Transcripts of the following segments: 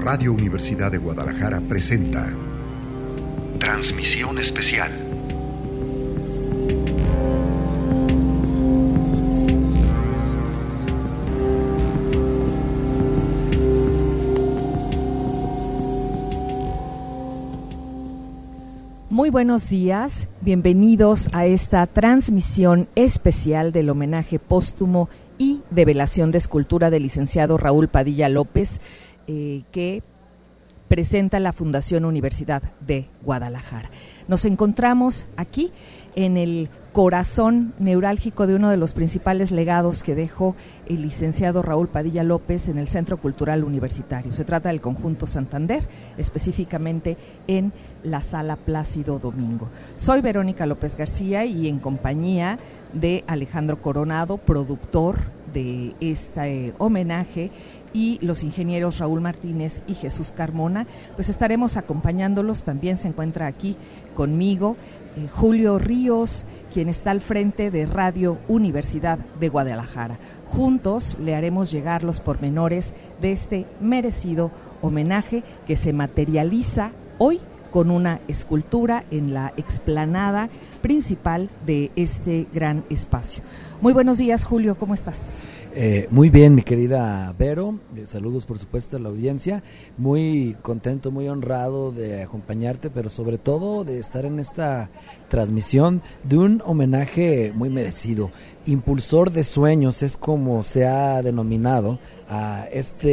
Radio Universidad de Guadalajara presenta Transmisión Especial. Muy buenos días, bienvenidos a esta transmisión especial del homenaje póstumo y develación de escultura del licenciado Raúl Padilla López, que presenta la Fundación Universidad de Guadalajara. Nos encontramos aquí en el corazón neurálgico de uno de los principales legados que dejó el licenciado Raúl Padilla López en el Centro Cultural Universitario. Se trata del Conjunto Santander, específicamente en la Sala Plácido Domingo. Soy Verónica López García y en compañía de Alejandro Coronado, productor de este homenaje, y los ingenieros Raúl Martínez y Jesús Carmona, pues estaremos acompañándolos. También se encuentra aquí conmigo Julio Ríos, quien está al frente de Radio Universidad de Guadalajara. Juntos le haremos llegar los pormenores de este merecido homenaje que se materializa hoy con una escultura en la explanada principal de este gran espacio. Muy buenos días, Julio, ¿cómo estás? Muy bien, mi querida Vero, saludos por supuesto a la audiencia, muy contento, muy honrado de acompañarte, pero sobre todo de estar en esta transmisión de un homenaje muy merecido. Impulsor de sueños es como se ha denominado a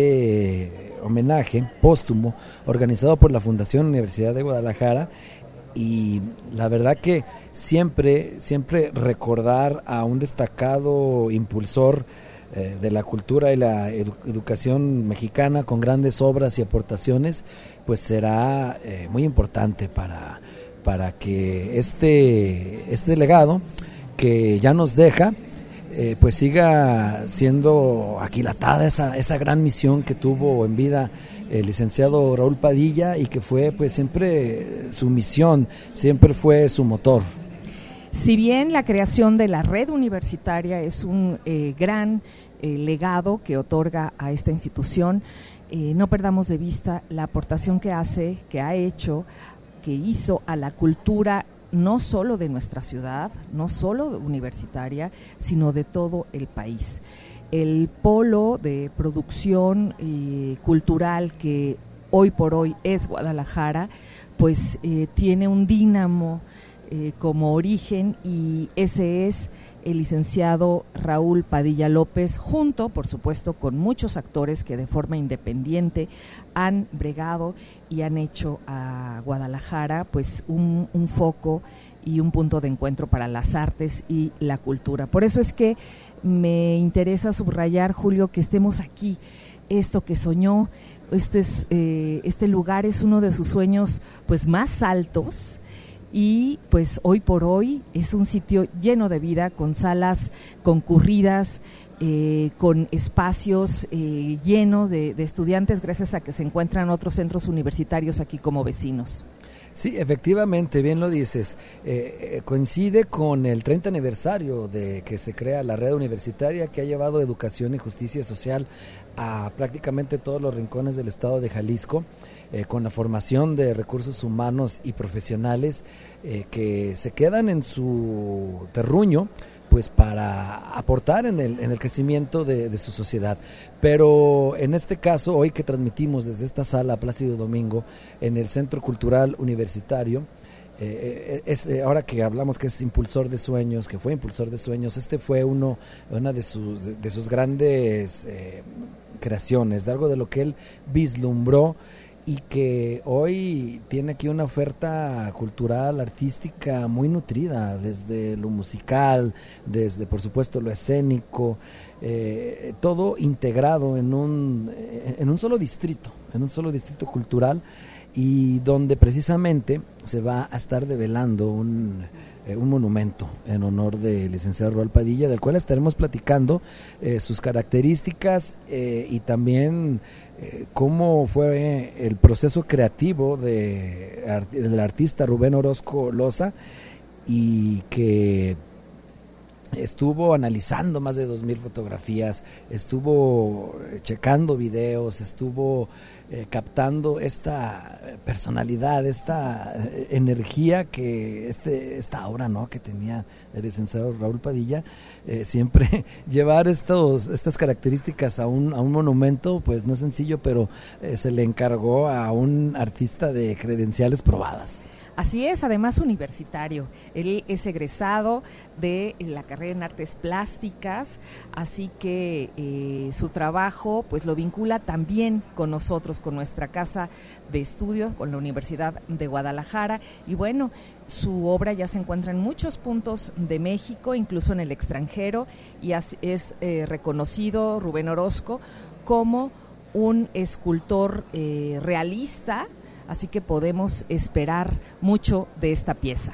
este homenaje póstumo organizado por la Fundación Universidad de Guadalajara. Y la verdad que siempre recordar a un destacado impulsor de la cultura y la educación mexicana con grandes obras y aportaciones, pues será muy importante para que este legado que ya nos deja, pues siga siendo aquilatada esa gran misión que tuvo en vida el licenciado Raúl Padilla, y que fue pues siempre su misión, siempre fue su motor. Si bien la creación de la red universitaria es un gran legado que otorga a esta institución, no perdamos de vista la aportación que hizo a la cultura, no solo de nuestra ciudad, no solo universitaria, sino de todo el país. El polo de producción cultural que hoy por hoy es Guadalajara, pues tiene un dínamo como origen, y ese es el licenciado Raúl Padilla López, junto, por supuesto, con muchos actores que de forma independiente han bregado y han hecho a Guadalajara pues un foco y un punto de encuentro para las artes y la cultura. Por eso es que me interesa subrayar, Julio, que estemos aquí. Esto que soñó, este lugar es uno de sus sueños pues más altos, y pues hoy por hoy es un sitio lleno de vida, con salas concurridas, con espacios llenos de estudiantes, gracias a que se encuentran otros centros universitarios aquí como vecinos. Sí, efectivamente, bien lo dices. Coincide con el 30 aniversario de que se crea la red universitaria, que ha llevado educación y justicia social a prácticamente todos los rincones del estado de Jalisco, con la formación de recursos humanos y profesionales que se quedan en su terruño, pues para aportar en el crecimiento de su sociedad. Pero en este caso, hoy que transmitimos desde esta sala Plácido Domingo en el Centro Cultural Universitario, ahora que hablamos que es impulsor de sueños, que fue impulsor de sueños, fue una de sus grandes creaciones, de algo de lo que él vislumbró, y que hoy tiene aquí una oferta cultural, artística muy nutrida, desde lo musical, desde por supuesto lo escénico, todo integrado en un solo distrito cultural, y donde precisamente se va a estar develando un monumento en honor del licenciado Raúl Padilla, del cual estaremos platicando sus características y también cómo fue el proceso creativo del artista Rubén Orozco Loza, y que estuvo analizando más de 2,000 fotografías, estuvo checando videos, estuvo captando esta personalidad, esta energía que esta obra, ¿no?, que tenía el licenciado Raúl Padilla, siempre llevar estas características a un monumento, pues no es sencillo, pero se le encargó a un artista de credenciales probadas. Así es, además universitario. Él es egresado de la carrera en Artes Plásticas, así que su trabajo pues lo vincula también con nosotros, con nuestra casa de estudios, con la Universidad de Guadalajara. Y bueno, su obra ya se encuentra en muchos puntos de México, incluso en el extranjero, y es reconocido Rubén Orozco como un escultor realista. Así que podemos esperar mucho de esta pieza.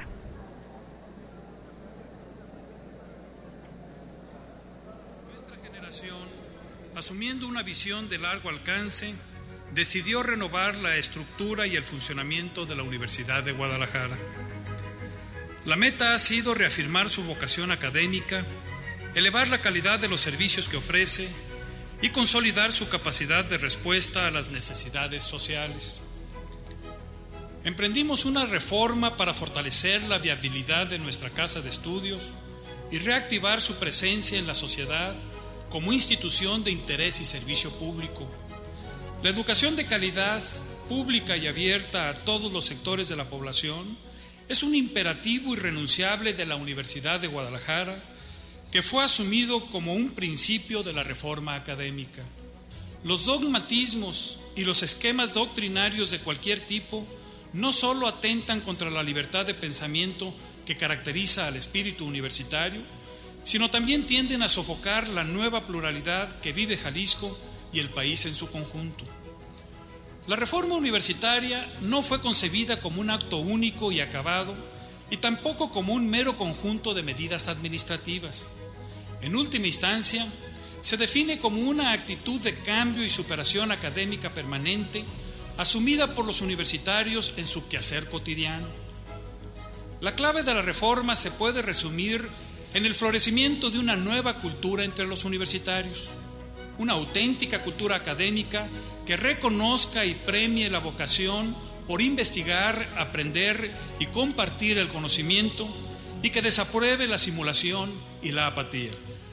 Nuestra generación, asumiendo una visión de largo alcance, decidió renovar la estructura y el funcionamiento de la Universidad de Guadalajara. La meta ha sido reafirmar su vocación académica, elevar la calidad de los servicios que ofrece y consolidar su capacidad de respuesta a las necesidades sociales. Emprendimos una reforma para fortalecer la viabilidad de nuestra casa de estudios y reactivar su presencia en la sociedad como institución de interés y servicio público. La educación de calidad, pública y abierta a todos los sectores de la población, es un imperativo irrenunciable de la Universidad de Guadalajara, que fue asumido como un principio de la reforma académica. Los dogmatismos y los esquemas doctrinarios de cualquier tipo no solo atentan contra la libertad de pensamiento que caracteriza al espíritu universitario, sino también tienden a sofocar la nueva pluralidad que vive Jalisco y el país en su conjunto. La reforma universitaria no fue concebida como un acto único y acabado, y tampoco como un mero conjunto de medidas administrativas. En última instancia, se define como una actitud de cambio y superación académica permanente, asumida por los universitarios en su quehacer cotidiano. La clave de la reforma se puede resumir en el florecimiento de una nueva cultura entre los universitarios, una auténtica cultura académica que reconozca y premie la vocación por investigar, aprender y compartir el conocimiento, y que desapruebe la simulación y la apatía.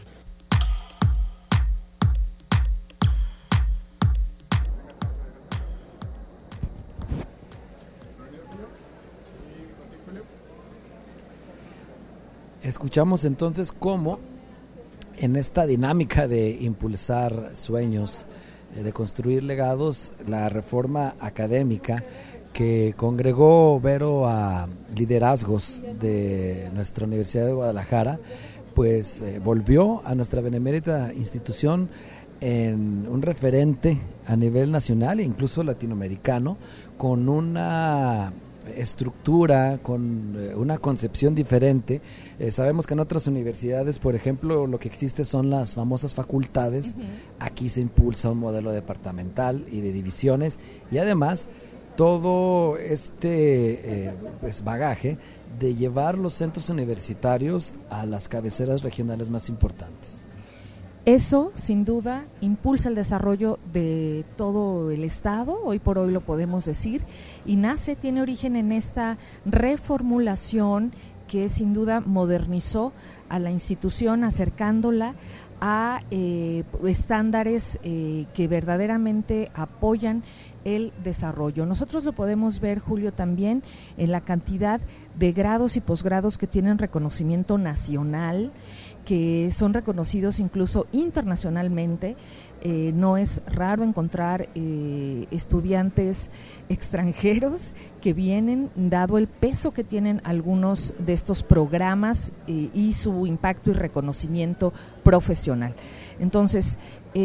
Escuchamos entonces cómo en esta dinámica de impulsar sueños, de construir legados, la reforma académica que congregó, Vero, a liderazgos de nuestra Universidad de Guadalajara, pues volvió a nuestra benemérita institución en un referente a nivel nacional e incluso latinoamericano, con una estructura, con una concepción diferente. Sabemos que en otras universidades, por ejemplo, lo que existe son las famosas facultades. Aquí se impulsa un modelo departamental y de divisiones, y además todo este pues bagaje de llevar los centros universitarios a las cabeceras regionales más importantes. Eso, sin duda, impulsa el desarrollo de todo el Estado, hoy por hoy lo podemos decir, y tiene origen en esta reformulación que sin duda modernizó a la institución, acercándola a estándares que verdaderamente apoyan el desarrollo. Nosotros lo podemos ver, Julio, también en la cantidad de grados y posgrados que tienen reconocimiento nacional, que son reconocidos incluso internacionalmente. No es raro encontrar estudiantes extranjeros que vienen, dado el peso que tienen algunos de estos programas y su impacto y reconocimiento profesional. Entonces,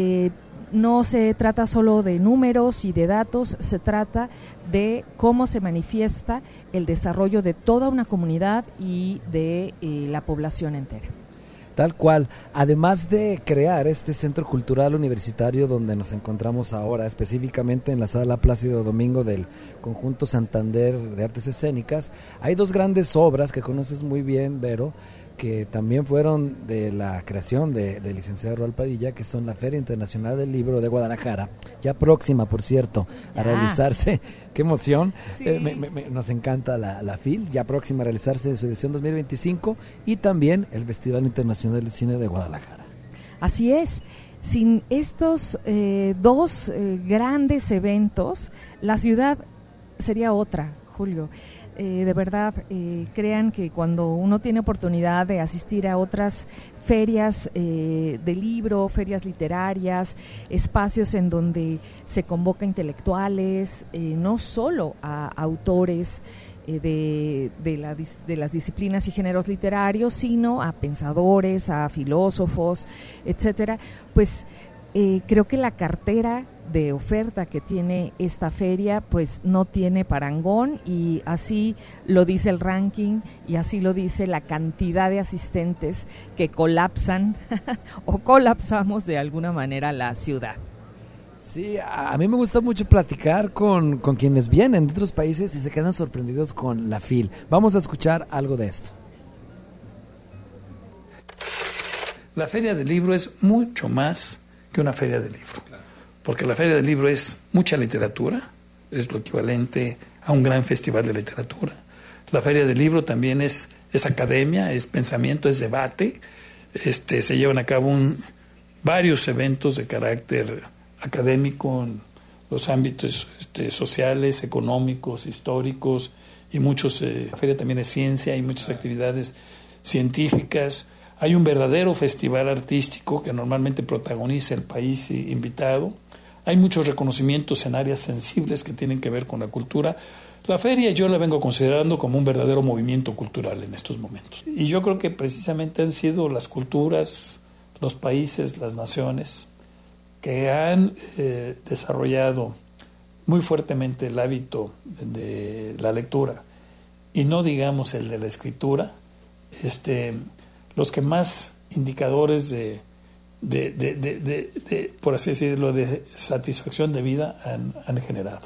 no se trata solo de números y de datos, se trata de cómo se manifiesta el desarrollo de toda una comunidad y de la población entera. Tal cual, además de crear este centro cultural universitario donde nos encontramos ahora, específicamente en la sala Plácido Domingo del Conjunto Santander de Artes Escénicas, hay dos grandes obras que conoces muy bien, Vero, que también fueron de la creación del licenciado Raúl Padilla, que son la Feria Internacional del Libro de Guadalajara, ya próxima, por cierto, a realizarse. ¡Qué emoción! Sí. Nos encanta la FIL, ya próxima a realizarse en su edición 2025, y también el Festival Internacional de Cine de Guadalajara. Así es. Sin estos dos grandes eventos, la ciudad sería otra, Julio. De verdad, crean que cuando uno tiene oportunidad de asistir a otras ferias de libro, ferias literarias, espacios en donde se convoca intelectuales, no solo a autores de las disciplinas y géneros literarios, sino a pensadores, a filósofos, etcétera, pues creo que la cartera de oferta que tiene esta feria pues no tiene parangón, y así lo dice el ranking y así lo dice la cantidad de asistentes que colapsan o colapsamos de alguna manera la ciudad. Sí, a mí me gusta mucho platicar con quienes vienen de otros países y se quedan sorprendidos con la FIL. Vamos a escuchar algo de esto. La Feria del Libro es mucho más que una feria de libro, porque la Feria del Libro es mucha literatura, es lo equivalente a un gran festival de literatura. La Feria del Libro también es academia, es pensamiento, es debate. Se llevan a cabo varios eventos de carácter académico en los ámbitos sociales, económicos, históricos, y muchos. La feria también es ciencia, hay muchas actividades científicas. Hay un verdadero festival artístico que normalmente protagoniza el país invitado. Hay muchos reconocimientos en áreas sensibles que tienen que ver con la cultura. La feria yo la vengo considerando como un verdadero movimiento cultural en estos momentos. Y yo creo que precisamente han sido las culturas, los países, las naciones que han desarrollado muy fuertemente el hábito de la lectura, y no digamos el de la escritura, los que más indicadores de por así decirlo, de satisfacción de vida han generado.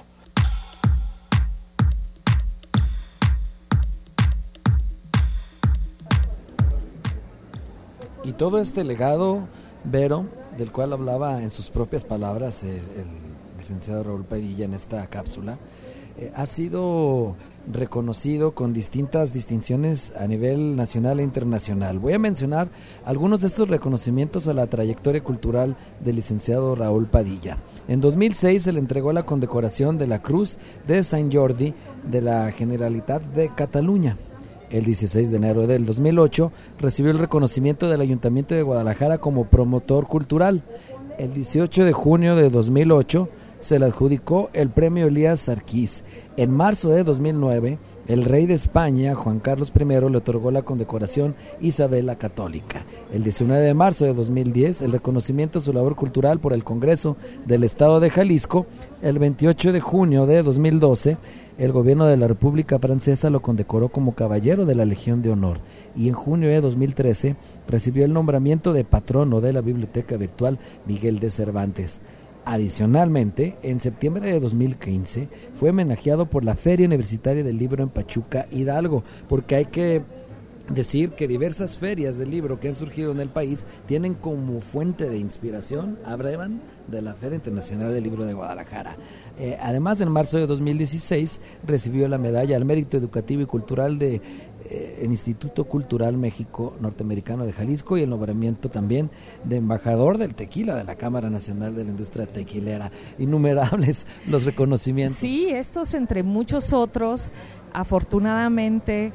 Y todo este legado, Vero, del cual hablaba en sus propias palabras el licenciado Raúl Padilla en esta cápsula, ha sido reconocido con distintas distinciones a nivel nacional e internacional. Voy a mencionar algunos de estos reconocimientos a la trayectoria cultural del licenciado Raúl Padilla. En 2006 se le entregó la condecoración de la Cruz de Sant Jordi de la Generalitat de Cataluña. El 16 de enero del 2008 recibió el reconocimiento del Ayuntamiento de Guadalajara como promotor cultural. El 18 de junio de 2008 se le adjudicó el premio Elías Sarquís. En marzo de 2009, el rey de España, Juan Carlos I, le otorgó la condecoración Isabel la Católica. El 19 de marzo de 2010, el reconocimiento a su labor cultural por el Congreso del Estado de Jalisco. El 28 de junio de 2012, el gobierno de la República Francesa lo condecoró como Caballero de la Legión de Honor. Y en junio de 2013, recibió el nombramiento de patrono de la Biblioteca Virtual Miguel de Cervantes. Adicionalmente, en septiembre de 2015 fue homenajeado por la Feria Universitaria del Libro en Pachuca, Hidalgo, porque hay que decir que diversas ferias del libro que han surgido en el país tienen como fuente de inspiración, abrevan de la Feria Internacional del Libro de Guadalajara. Además, en marzo de 2016 recibió la medalla al mérito educativo y cultural de el Instituto Cultural México Norteamericano de Jalisco, y el nombramiento también de embajador del tequila de la Cámara Nacional de la Industria Tequilera. Innumerables los reconocimientos. Sí, estos entre muchos otros. Afortunadamente,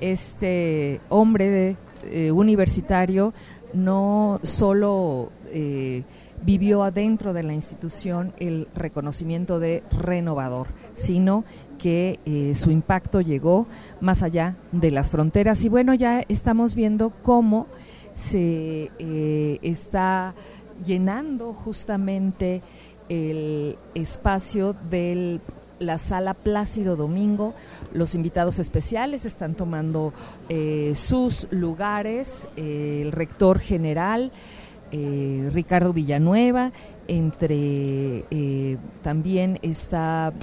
este hombre universitario no solo vivió adentro de la institución el reconocimiento de renovador, sino que su impacto llegó más allá de las fronteras. Y bueno, ya estamos viendo cómo se está llenando justamente el espacio de la Sala Plácido Domingo. Los invitados especiales están tomando sus lugares, el rector general Ricardo Villanueva, también está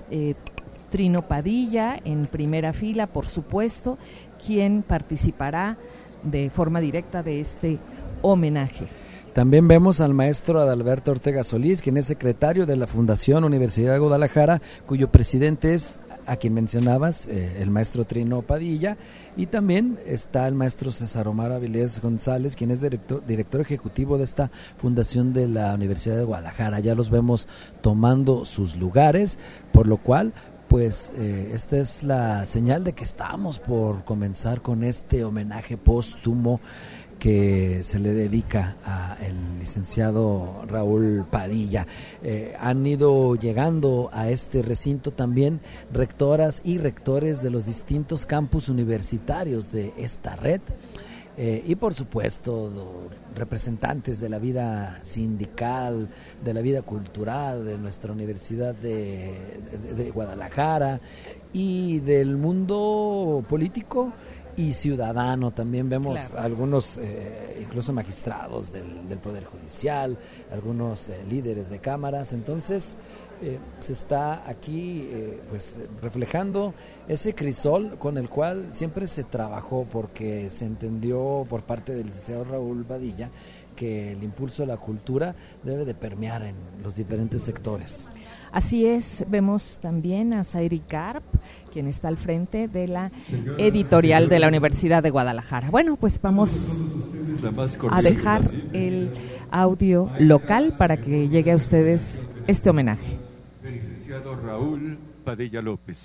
Trino Padilla en primera fila, por supuesto, quien participará de forma directa de este homenaje. También vemos al maestro Adalberto Ortega Solís, quien es secretario de la Fundación Universidad de Guadalajara, cuyo presidente es, a quien mencionabas, el maestro Trino Padilla, y también está el maestro César Omar Avilés González, quien es director ejecutivo de esta Fundación de la Universidad de Guadalajara. Ya los vemos tomando sus lugares, por lo cual pues esta es la señal de que estamos por comenzar con este homenaje póstumo que se le dedica al licenciado Raúl Padilla. Han ido llegando a este recinto también rectoras y rectores de los distintos campus universitarios de esta red, y por supuesto representantes de la vida sindical, de la vida cultural de nuestra Universidad de Guadalajara y del mundo político y ciudadano. También vemos algunos incluso magistrados del Poder Judicial, algunos líderes de cámaras. Entonces se está aquí pues reflejando ese crisol con el cual siempre se trabajó, porque se entendió por parte del licenciado Raúl Padilla que el impulso de la cultura debe de permear en los diferentes sectores. Así es, vemos también a Zairi Karp, quien está al frente de la editorial de la Universidad de Guadalajara. Bueno, pues vamos a dejar el audio local para que llegue a ustedes este homenaje. Del licenciado Raúl Padilla López.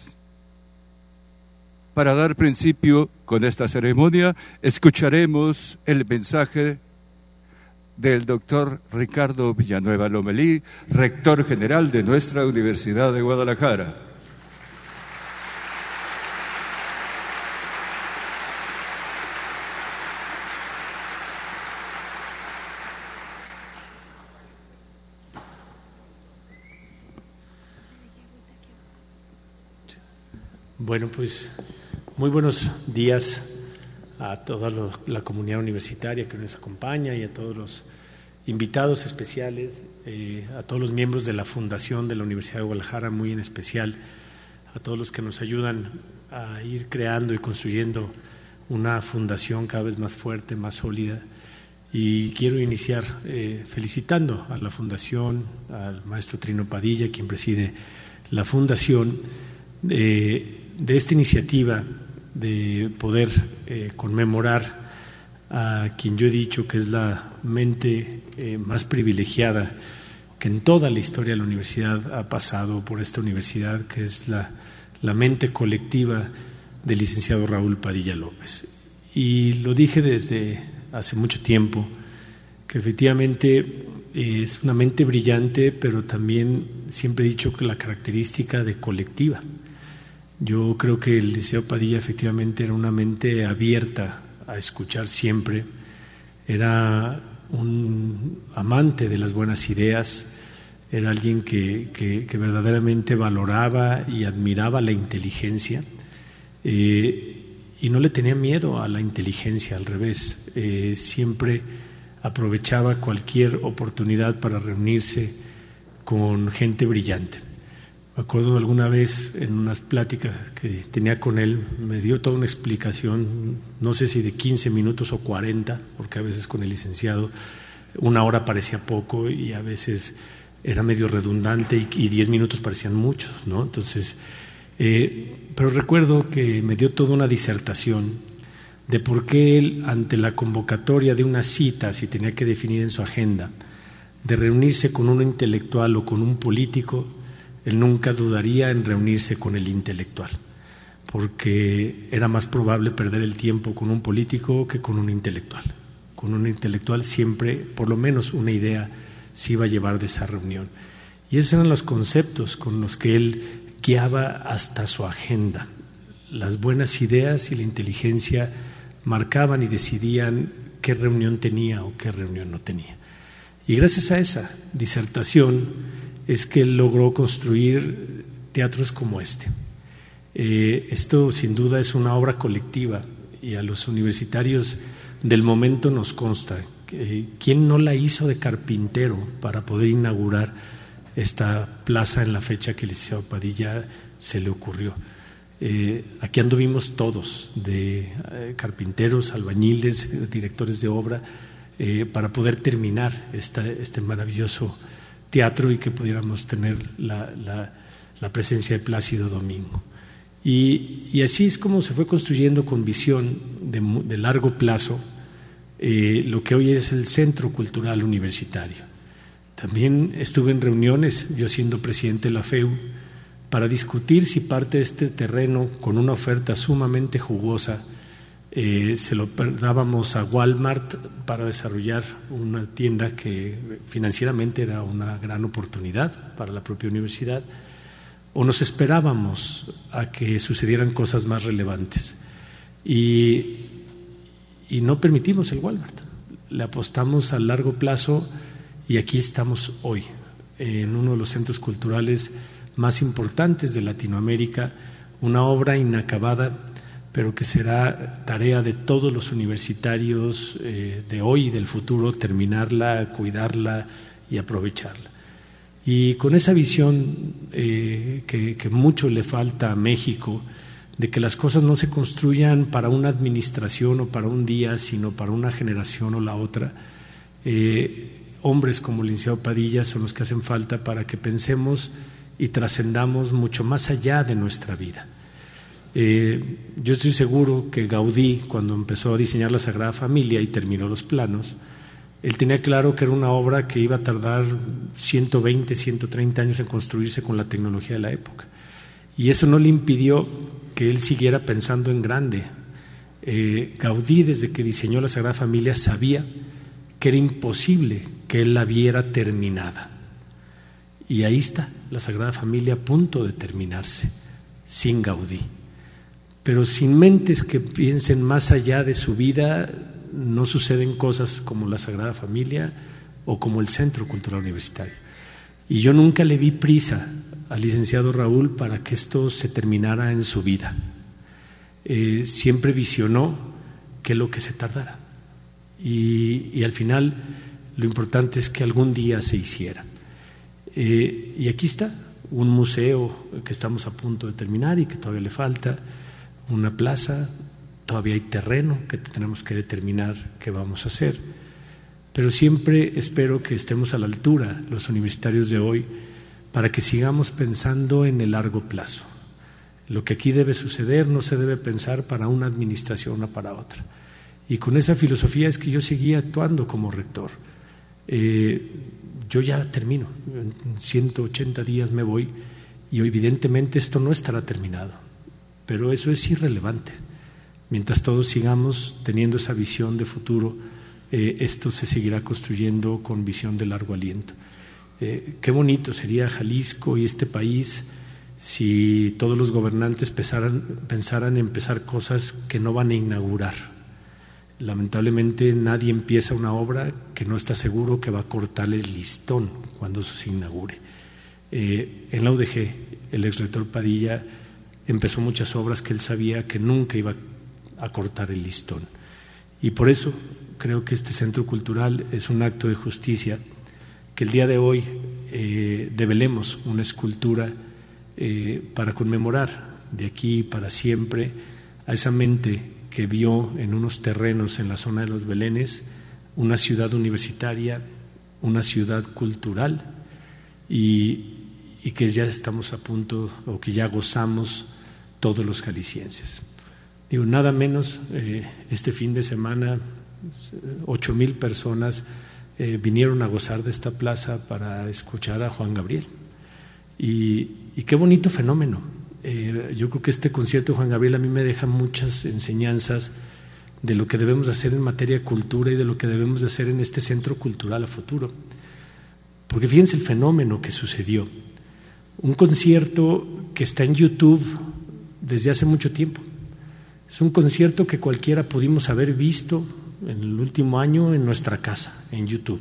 Para dar principio con esta ceremonia, escucharemos el mensaje del doctor Ricardo Villanueva Lomelí, rector general de nuestra Universidad de Guadalajara. Bueno, pues muy buenos días a toda la comunidad universitaria que nos acompaña y a todos los invitados especiales, a todos los miembros de la Fundación de la Universidad de Guadalajara, muy en especial a todos los que nos ayudan a ir creando y construyendo una fundación cada vez más fuerte, más sólida. Y quiero iniciar felicitando a la Fundación, al maestro Trino Padilla, quien preside la Fundación, de esta iniciativa de poder conmemorar a quien yo he dicho que es la mente más privilegiada que en toda la historia de la universidad ha pasado por esta universidad, que es la mente colectiva del licenciado Raúl Padilla López. Y lo dije desde hace mucho tiempo, que efectivamente es una mente brillante, pero también siempre he dicho que la característica de colectiva. Yo creo que el licenciado Padilla efectivamente era una mente abierta a escuchar siempre, era un amante de las buenas ideas, era alguien que verdaderamente valoraba y admiraba la inteligencia, y no le tenía miedo a la inteligencia, al revés, siempre aprovechaba cualquier oportunidad para reunirse con gente brillante. Me acuerdo alguna vez en unas pláticas que tenía con él, me dio toda una explicación, no sé si de 15 minutos o 40, porque a veces con el licenciado 1 hora parecía poco y a veces era medio redundante y 10 minutos parecían muchos, ¿no? Entonces, pero recuerdo que me dio toda una disertación de por qué él, ante la convocatoria de una cita, si tenía que definir en su agenda, de reunirse con un intelectual o con un político, él nunca dudaría en reunirse con el intelectual, porque era más probable perder el tiempo con un político que con un intelectual. Con un intelectual siempre, por lo menos una idea, se iba a llevar de esa reunión. Y esos eran los conceptos con los que él guiaba hasta su agenda. Las buenas ideas y la inteligencia marcaban y decidían qué reunión tenía o qué reunión no tenía. Y gracias a esa disertación es que él logró construir teatros como este. Esto sin duda es una obra colectiva y a los universitarios del momento nos consta. ¿Quién no la hizo de carpintero para poder inaugurar esta plaza en la fecha que el licenciado Padilla se le ocurrió? Aquí anduvimos todos, de carpinteros, albañiles, directores de obra, para poder terminar este maravilloso teatro y que pudiéramos tener la presencia de Plácido Domingo. Y así es como se fue construyendo con visión de largo plazo lo que hoy es el Centro Cultural Universitario. También estuve en reuniones, yo siendo presidente de la FEU, para discutir si parte de este terreno, con una oferta sumamente jugosa, se lo dábamos a Walmart para desarrollar una tienda que financieramente era una gran oportunidad para la propia universidad, o nos esperábamos a que sucedieran cosas más relevantes. Y no permitimos el Walmart, le apostamos a largo plazo y aquí estamos hoy, en uno de los centros culturales más importantes de Latinoamérica, una obra inacabada, pero que será tarea de todos los universitarios de hoy y del futuro terminarla, cuidarla y aprovecharla. Y con esa visión que mucho le falta a México, de que las cosas no se construyan para una administración o para un día, sino para una generación o la otra, hombres como el licenciado Padilla son los que hacen falta para que pensemos y trascendamos mucho más allá de nuestra vida. Yo estoy seguro que Gaudí, cuando empezó a diseñar la Sagrada Familia y terminó los planos, él tenía claro que era una obra que iba a tardar 120, 130 años en construirse con la tecnología de la época. Y eso no le impidió que él siguiera pensando en grande. Gaudí, desde que diseñó la Sagrada Familia, sabía que era imposible que él la viera terminada. Y ahí está la Sagrada Familia a punto de terminarse, sin Gaudí. Pero sin mentes que piensen más allá de su vida, no suceden cosas como la Sagrada Familia o como el Centro Cultural Universitario. Y yo nunca le vi prisa al licenciado Raúl para que esto se terminara en su vida. Siempre visionó que lo que se tardara. Y al final lo importante es que algún día se hiciera. Y aquí está, un museo que estamos a punto de terminar y que todavía le falta, una plaza, todavía hay terreno que tenemos que determinar qué vamos a hacer, pero siempre espero que estemos a la altura, los universitarios de hoy, para que sigamos pensando en el largo plazo. Lo que aquí debe suceder no se debe pensar para una administración o para otra. Y con esa filosofía es que yo seguía actuando como rector. Yo ya termino, en 180 días me voy y evidentemente esto no estará terminado, pero eso es irrelevante. Mientras todos sigamos teniendo esa visión de futuro, esto se seguirá construyendo con visión de largo aliento. Qué bonito sería Jalisco y este país si todos los gobernantes pensaran en empezar cosas que no van a inaugurar. Lamentablemente nadie empieza una obra que no está seguro que va a cortarle el listón cuando eso se inaugure. En la UDG, el exrector Padilla empezó muchas obras que él sabía que nunca iba a cortar el listón. Y por eso creo que este centro cultural es un acto de justicia, que el día de hoy develemos una escultura para conmemorar de aquí para siempre a esa mente que vio en unos terrenos en la zona de los Belenes una ciudad universitaria, una ciudad cultural y que ya estamos a punto o que ya gozamos todos los jaliscienses. Digo, nada menos, este fin de semana 8,000 personas vinieron a gozar de esta plaza para escuchar a Juan Gabriel. Y qué bonito fenómeno. Yo creo que este concierto de Juan Gabriel a mí me deja muchas enseñanzas de lo que debemos hacer en materia de cultura y de lo que debemos de hacer en este centro cultural a futuro. Porque fíjense el fenómeno que sucedió. Un concierto que está en YouTube desde hace mucho tiempo. Es un concierto que cualquiera pudimos haber visto en el último año en nuestra casa, en YouTube.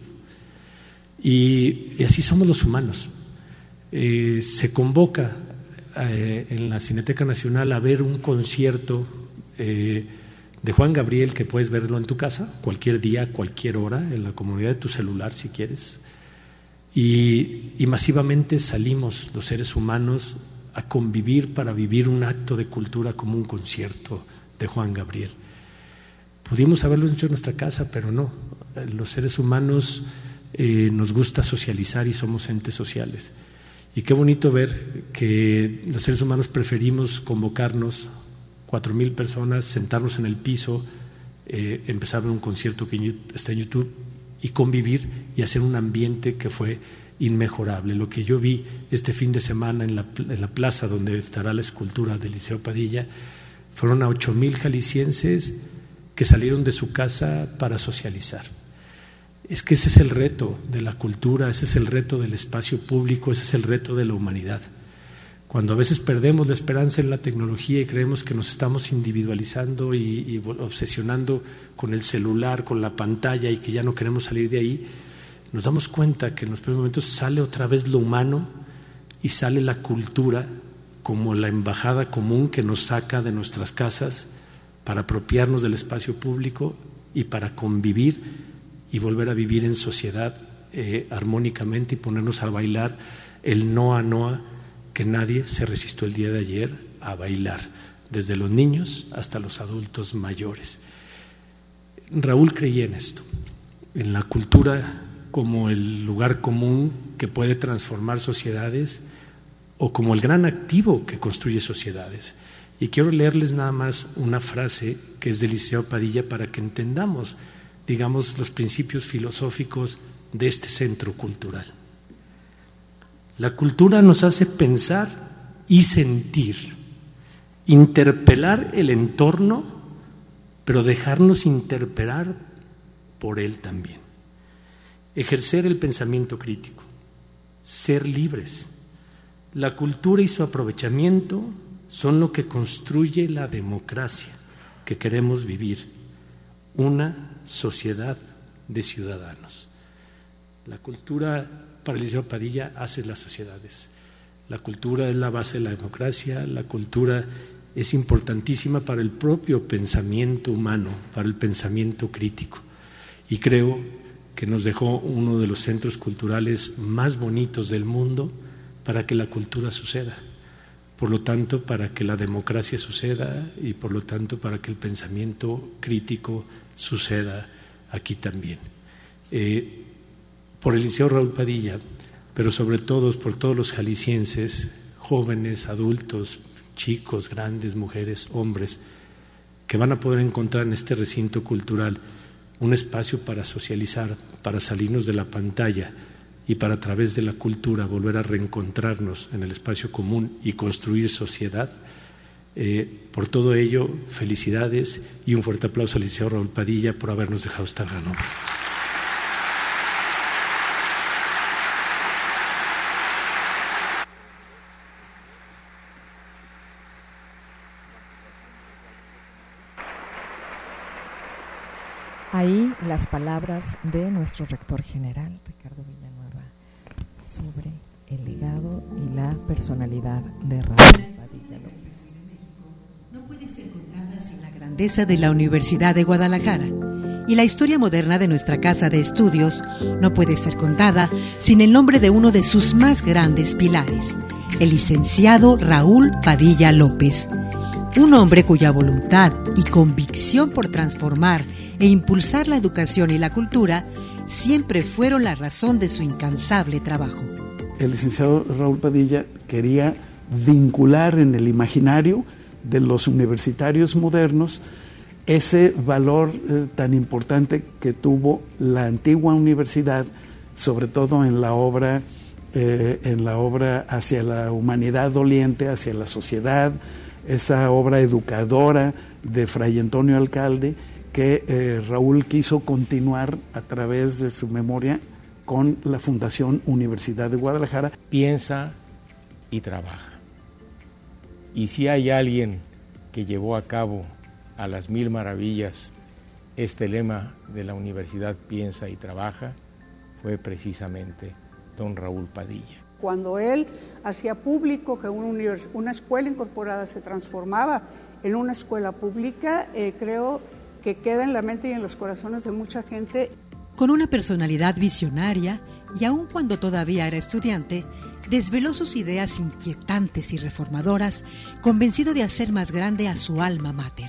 Y así somos los humanos. Se convoca en la Cineteca Nacional a ver un concierto de Juan Gabriel que puedes verlo en tu casa, cualquier día, cualquier hora, en la comodidad de tu celular si quieres. Y masivamente salimos los seres humanos a convivir para vivir un acto de cultura como un concierto de Juan Gabriel. Pudimos haberlo hecho en nuestra casa, pero no. Los seres humanos nos gusta socializar y somos entes sociales. Y qué bonito ver que los seres humanos preferimos convocarnos, 4,000 personas, sentarnos en el piso, empezar a ver un concierto que está en YouTube y convivir y hacer un ambiente que fue inmejorable. Lo que yo vi este fin de semana en la plaza donde estará la escultura del Liceo Padilla, fueron a 8,000 jaliscienses que salieron de su casa para socializar. Es que ese es el reto de la cultura, ese es el reto del espacio público, ese es el reto de la humanidad. Cuando a veces perdemos la esperanza en la tecnología y creemos que nos estamos individualizando y obsesionando con el celular, con la pantalla y que ya no queremos salir de ahí, nos damos cuenta que en los primeros momentos sale otra vez lo humano y sale la cultura como la embajada común que nos saca de nuestras casas para apropiarnos del espacio público y para convivir y volver a vivir en sociedad armónicamente y ponernos a bailar el Noa Noa que nadie se resistió el día de ayer a bailar, desde los niños hasta los adultos mayores. Raúl creía en esto, en la cultura como el lugar común que puede transformar sociedades o como el gran activo que construye sociedades. Y quiero leerles nada más una frase que es del Liceo Padilla para que entendamos, digamos, los principios filosóficos de este centro cultural. La cultura nos hace pensar y sentir, interpelar el entorno, pero dejarnos interpelar por él también. Ejercer el pensamiento crítico, ser libres. La cultura y su aprovechamiento son lo que construye la democracia que queremos vivir, una sociedad de ciudadanos. La cultura para el Liceo Padilla hace las sociedades. La cultura es la base de la democracia, la cultura es importantísima para el propio pensamiento humano, para el pensamiento crítico. Y creo que nos dejó uno de los centros culturales más bonitos del mundo para que la cultura suceda. Por lo tanto, para que la democracia suceda y por lo tanto para que el pensamiento crítico suceda aquí también. Por el Liceo Raúl Padilla, pero sobre todo por todos los jaliscienses, jóvenes, adultos, chicos, grandes, mujeres, hombres, que van a poder encontrar en este recinto cultural un espacio para socializar, para salirnos de la pantalla y para a través de la cultura volver a reencontrarnos en el espacio común y construir sociedad. Por todo ello, felicidades y un fuerte aplauso al Liceo Raúl Padilla por habernos dejado esta gran obra. Ahí las palabras de nuestro rector general, Ricardo Villanueva, sobre el legado y la personalidad de Raúl Padilla López. No puede ser contada sin la grandeza de la Universidad de Guadalajara, y la historia moderna de nuestra casa de estudios no puede ser contada sin el nombre de uno de sus más grandes pilares, el licenciado Raúl Padilla López, un hombre cuya voluntad y convicción por transformar e impulsar la educación y la cultura siempre fueron la razón de su incansable trabajo. El licenciado Raúl Padilla quería vincular en el imaginario de los universitarios modernos ese valor tan importante que tuvo la antigua universidad, sobre todo en la obra hacia la humanidad doliente, hacia la sociedad, esa obra educadora de Fray Antonio Alcalde, que Raúl quiso continuar a través de su memoria con la Fundación Universidad de Guadalajara. Piensa y trabaja. Y si hay alguien que llevó a cabo a las 1000 maravillas este lema de la Universidad Piensa y Trabaja, fue precisamente don Raúl Padilla. Cuando él hacía público que una escuela incorporada se transformaba en una escuela pública, creo que queda en la mente y en los corazones de mucha gente. Con una personalidad visionaria y aun cuando todavía era estudiante, desveló sus ideas inquietantes y reformadoras, convencido de hacer más grande a su alma mater.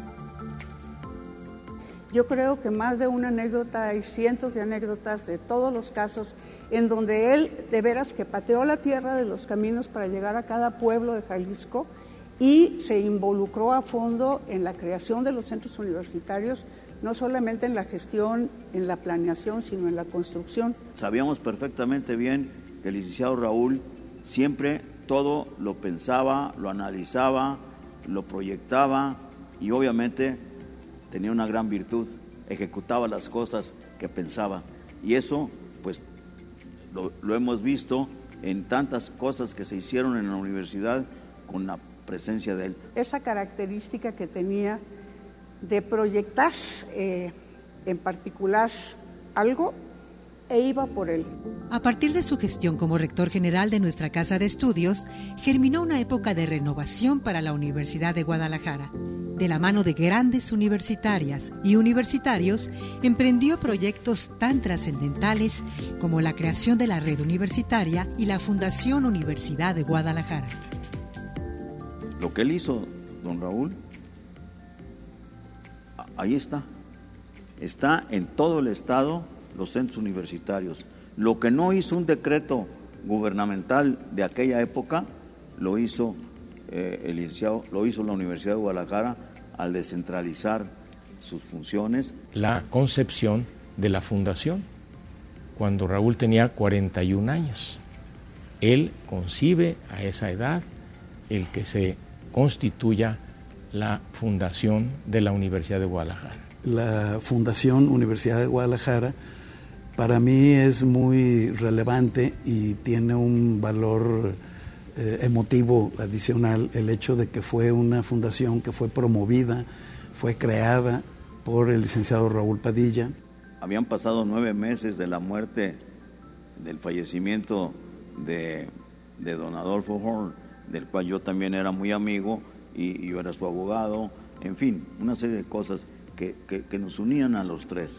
Yo creo que más de una anécdota, hay cientos de anécdotas de todos los casos en donde él de veras que pateó la tierra de los caminos para llegar a cada pueblo de Jalisco y se involucró a fondo en la creación de los centros universitarios, no solamente en la gestión, en la planeación, sino en la construcción. Sabíamos perfectamente bien que el licenciado Raúl siempre todo lo pensaba, lo analizaba, lo proyectaba y obviamente tenía una gran virtud, ejecutaba las cosas que pensaba. Y eso, pues, lo hemos visto en tantas cosas que se hicieron en la universidad con la presencia de él. Esa característica que tenía de proyectar en particular algo e iba por él. A partir de su gestión como rector general de nuestra Casa de Estudios, germinó una época de renovación para la Universidad de Guadalajara. De la mano de grandes universitarias y universitarios, emprendió proyectos tan trascendentales como la creación de la Red Universitaria y la Fundación Universidad de Guadalajara. Lo que él hizo, don Raúl, ahí está. Está en todo el estado los centros universitarios. Lo que no hizo un decreto gubernamental de aquella época, lo hizo el licenciado, lo hizo la Universidad de Guadalajara al descentralizar sus funciones. La concepción de la fundación, cuando Raúl tenía 41 años. Él concibe a esa edad el que se constituya la fundación de la Universidad de Guadalajara. La Fundación Universidad de Guadalajara para mí es muy relevante y tiene un valor emotivo adicional el hecho de que fue una fundación que fue promovida, fue creada por el licenciado Raúl Padilla. Habían pasado 9 meses de la muerte, del fallecimiento de don Adolfo Horn, del cual yo también era muy amigo y yo era su abogado, en fin, una serie de cosas que nos unían a los tres.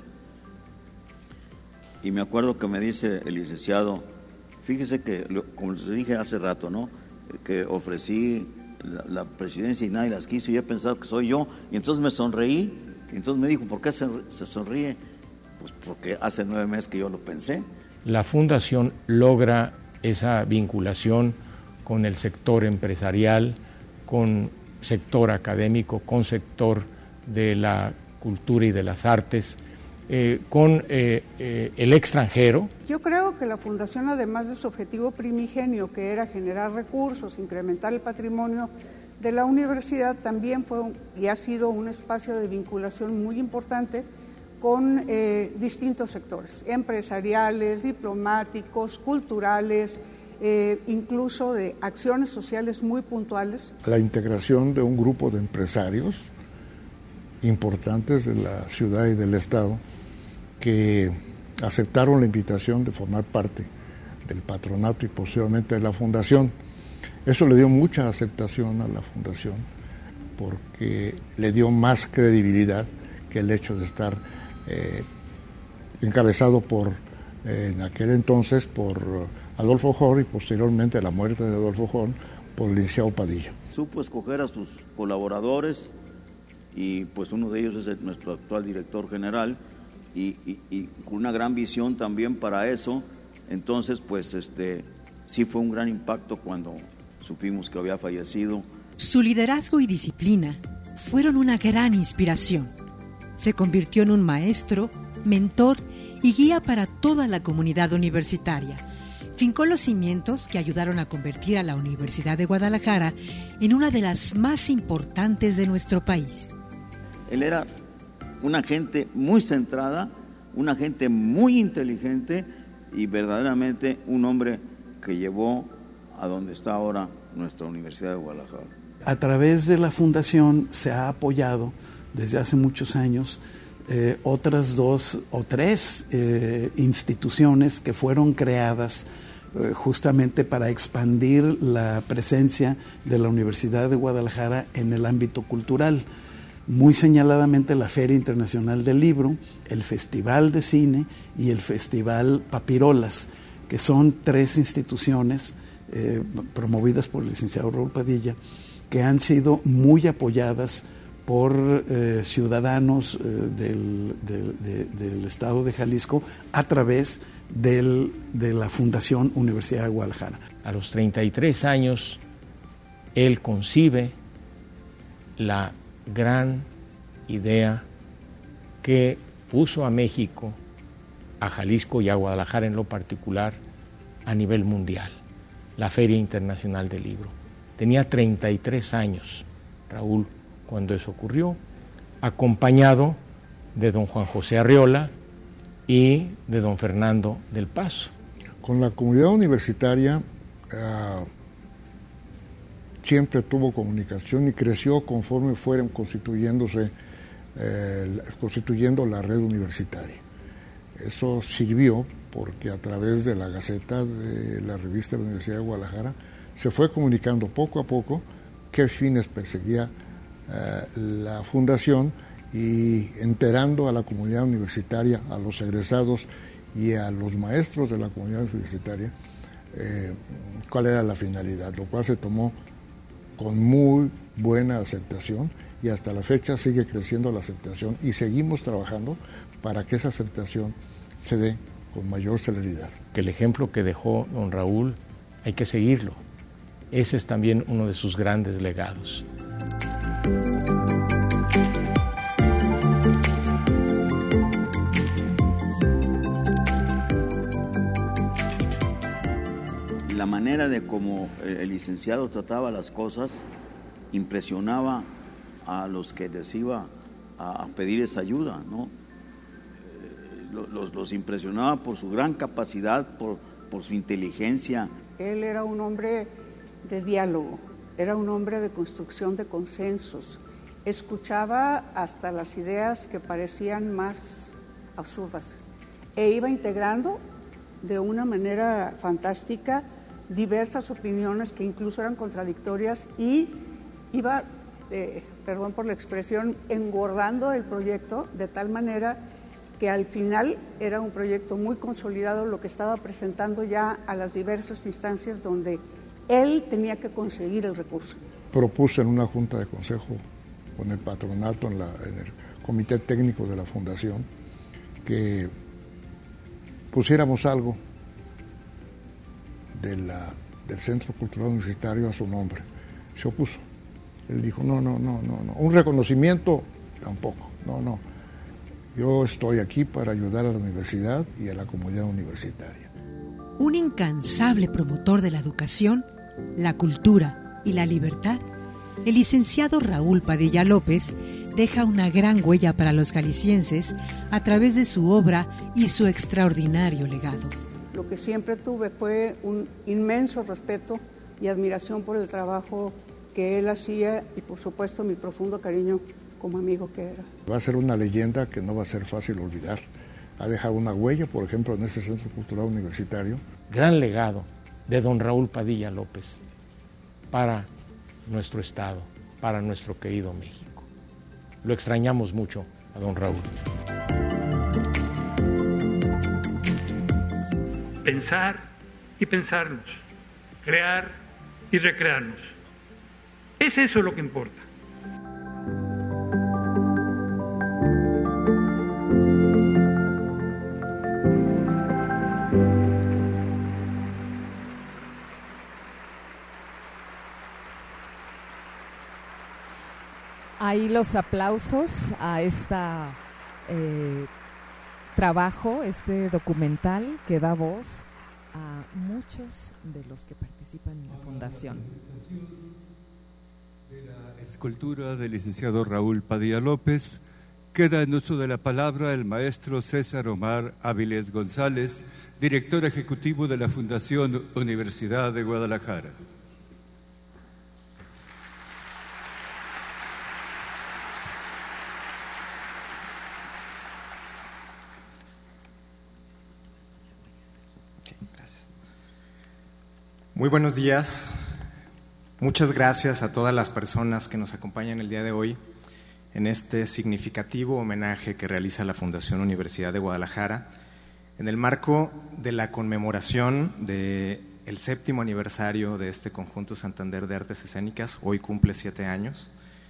Y me acuerdo que me dice el licenciado, fíjese que, como les dije hace rato, ¿no?, que ofrecí la presidencia y nadie las quiso, y he pensado que soy yo, y entonces me sonreí, y entonces me dijo, ¿por qué se sonríe? Pues porque hace 9 meses que yo lo pensé. La fundación logra esa vinculación con el sector empresarial, con sector académico, con sector de la cultura y de las artes, con el extranjero. Yo creo que la fundación, además de su objetivo primigenio, que era generar recursos, incrementar el patrimonio de la universidad, también fue y ha sido un espacio de vinculación muy importante con distintos sectores, empresariales, diplomáticos, culturales, incluso de acciones sociales muy puntuales. La integración de un grupo de empresarios importantes de la ciudad y del estado que aceptaron la invitación de formar parte del patronato y posteriormente de la fundación. Eso le dio mucha aceptación a la fundación porque le dio más credibilidad que el hecho de estar encabezado por, en aquel entonces, por Adolfo Horn y posteriormente a la muerte de Adolfo Horn por el licenciado Padilla. Supo escoger a sus colaboradores y pues uno de ellos es nuestro actual director general y con una gran visión también para eso. Entonces pues sí fue un gran impacto cuando supimos que había fallecido. Su liderazgo y disciplina fueron una gran inspiración. Se convirtió en un maestro, mentor y guía para toda la comunidad universitaria. Fincó los cimientos que ayudaron a convertir a la Universidad de Guadalajara en una de las más importantes de nuestro país. Él era una gente muy centrada, una gente muy inteligente y verdaderamente un hombre que llevó a donde está ahora nuestra Universidad de Guadalajara. A través de la fundación se ha apoyado desde hace muchos años otras 2 o 3 instituciones que fueron creadas justamente para expandir la presencia de la Universidad de Guadalajara en el ámbito cultural. Muy señaladamente la Feria Internacional del Libro, el Festival de Cine y el Festival Papirolas. que son 3 instituciones promovidas por el licenciado Raúl Padilla, que han sido muy apoyadas por ciudadanos del estado de Jalisco a través de la Fundación Universidad de Guadalajara. A los 33 años, él concibe la gran idea que puso a México, a Jalisco y a Guadalajara en lo particular, a nivel mundial, la Feria Internacional del Libro. Tenía 33 años, Raúl, cuando eso ocurrió, acompañado de don Juan José Arriola y de don Fernando del Paso. Con la comunidad universitaria siempre tuvo comunicación y creció conforme fueron constituyendo la red universitaria. Eso sirvió porque a través de la Gaceta de la revista de la Universidad de Guadalajara se fue comunicando poco a poco qué fines perseguía la fundación y enterando a la comunidad universitaria, a los egresados y a los maestros de la comunidad universitaria cuál era la finalidad, lo cual se tomó con muy buena aceptación y hasta la fecha sigue creciendo la aceptación y seguimos trabajando para que esa aceptación se dé con mayor celeridad. Que el ejemplo que dejó don Raúl hay que seguirlo. Ese es también uno de sus grandes legados. La manera de cómo el licenciado trataba las cosas impresionaba a los que les iba a pedir esa ayuda, ¿no? Los impresionaba por su gran capacidad, por su inteligencia. Él era un hombre de diálogo, era un hombre de construcción de consensos. Escuchaba hasta las ideas que parecían más absurdas e iba integrando de una manera fantástica diversas opiniones que incluso eran contradictorias y iba, perdón por la expresión, engordando el proyecto de tal manera que al final era un proyecto muy consolidado, lo que estaba presentando ya a las diversas instancias donde él tenía que conseguir el recurso. Propuse en una junta de consejo con el patronato, en el comité técnico de la fundación, que pusiéramos algo del Centro Cultural Universitario a su nombre. Se opuso. Él dijo, no. Un reconocimiento tampoco, no. Yo estoy aquí para ayudar a la universidad y a la comunidad universitaria. Un incansable promotor de la educación, la cultura y la libertad, el licenciado Raúl Padilla López deja una gran huella para los jaliscienses a través de su obra y su extraordinario legado. Lo que siempre tuve fue un inmenso respeto y admiración por el trabajo que él hacía y por supuesto mi profundo cariño como amigo que era. Va a ser una leyenda que no va a ser fácil olvidar. Ha dejado una huella, por ejemplo, en ese Centro Cultural Universitario. Gran legado de don Raúl Padilla López para nuestro estado, para nuestro querido México. Lo extrañamos mucho a don Raúl. Pensar y pensarnos, crear y recrearnos. Es eso lo que importa. Ahí los aplausos a este trabajo, este documental que da voz a muchos de los que participan en la fundación. De la escultura del licenciado Raúl Padilla López, queda en uso de la palabra el maestro César Omar Áviles González, director ejecutivo de la Fundación Universidad de Guadalajara. Muy buenos días. Muchas gracias a todas las personas que nos acompañan el día de hoy en este significativo homenaje que realiza la Fundación Universidad de Guadalajara En el marco de la conmemoración del 7º aniversario de este Conjunto Santander de Artes Escénicas, hoy cumple 7 años,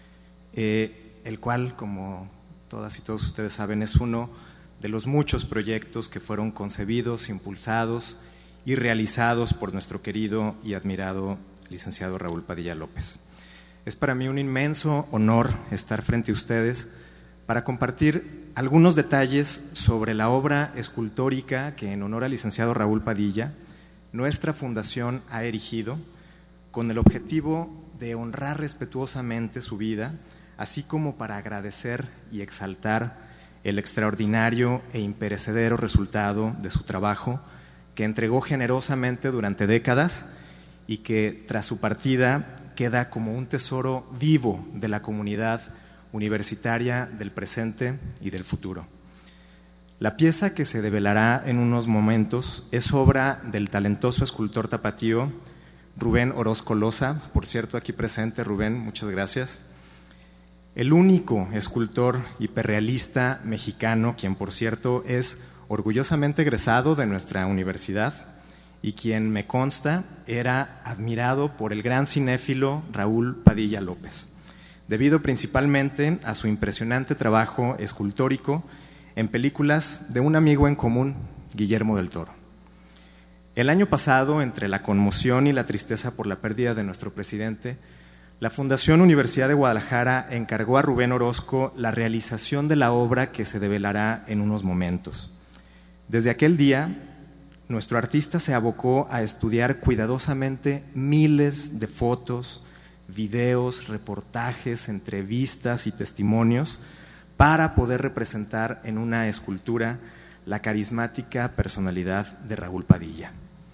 el cual, como todas y todos ustedes saben, es uno de los muchos proyectos que fueron concebidos, impulsados y realizados por nuestro querido y admirado licenciado Raúl Padilla López. Es para mí un inmenso honor estar frente a ustedes para compartir algunos detalles sobre la obra escultórica que, en honor al licenciado Raúl Padilla, nuestra fundación ha erigido con el objetivo de honrar respetuosamente su vida, así como para agradecer y exaltar el extraordinario e imperecedero resultado de su trabajo, que entregó generosamente durante décadas y que tras su partida queda como un tesoro vivo de la comunidad universitaria del presente y del futuro. La pieza que se develará en unos momentos es obra del talentoso escultor tapatío Rubén Orozco Loza, por cierto aquí presente. Rubén, muchas gracias. El único escultor hiperrealista mexicano, quien por cierto es orgullosamente egresado de nuestra universidad y quien, me consta, era admirado por el gran cinéfilo Raúl Padilla López, debido principalmente a su impresionante trabajo escultórico en películas de un amigo en común, Guillermo del Toro. El año pasado, entre la conmoción y la tristeza por la pérdida de nuestro presidente, la Fundación Universidad de Guadalajara encargó a Rubén Orozco la realización de la obra que se develará en unos momentos. Desde aquel día, nuestro artista se abocó a estudiar cuidadosamente miles de fotos, videos, reportajes, entrevistas y testimonios para poder representar en una escultura la carismática personalidad de Raúl Padilla.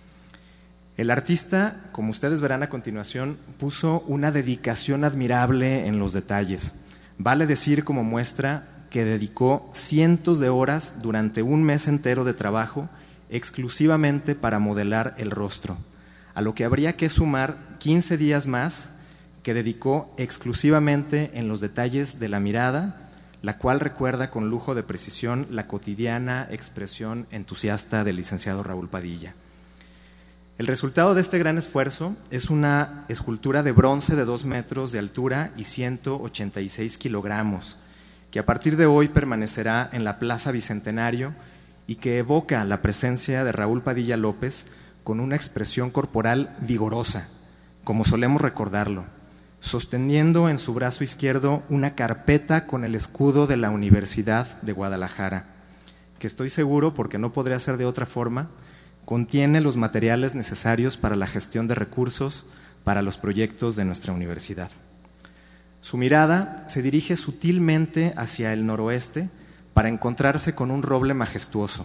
El artista, como ustedes verán a continuación, puso una dedicación admirable en los detalles. Vale decir como muestra que dedicó cientos de horas durante un mes entero de trabajo exclusivamente para modelar el rostro, a lo que habría que sumar 15 días más que dedicó exclusivamente en los detalles de la mirada, la cual recuerda con lujo de precisión la cotidiana expresión entusiasta del licenciado Raúl Padilla. El resultado de este gran esfuerzo es una escultura de bronce de 2 metros de altura y 186 kilogramos, que a partir de hoy permanecerá en la Plaza Bicentenario y que evoca la presencia de Raúl Padilla López con una expresión corporal vigorosa, como solemos recordarlo, sosteniendo en su brazo izquierdo una carpeta con el escudo de la Universidad de Guadalajara, que estoy seguro, porque no podría ser de otra forma, contiene los materiales necesarios para la gestión de recursos para los proyectos de nuestra universidad. Su mirada se dirige sutilmente hacia el noroeste para encontrarse con un roble majestuoso,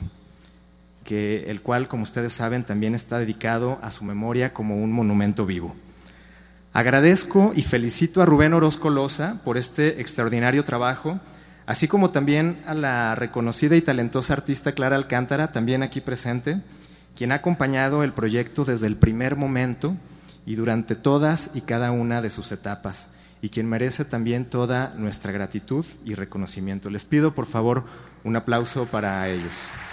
el cual, como ustedes saben, también está dedicado a su memoria como un monumento vivo. Agradezco y felicito a Rubén Orozco Loza por este extraordinario trabajo, así como también a la reconocida y talentosa artista Clara Alcántara, también aquí presente, quien ha acompañado el proyecto desde el primer momento y durante todas y cada una de sus etapas, y quien merece también toda nuestra gratitud y reconocimiento. Les pido, por favor, un aplauso para ellos.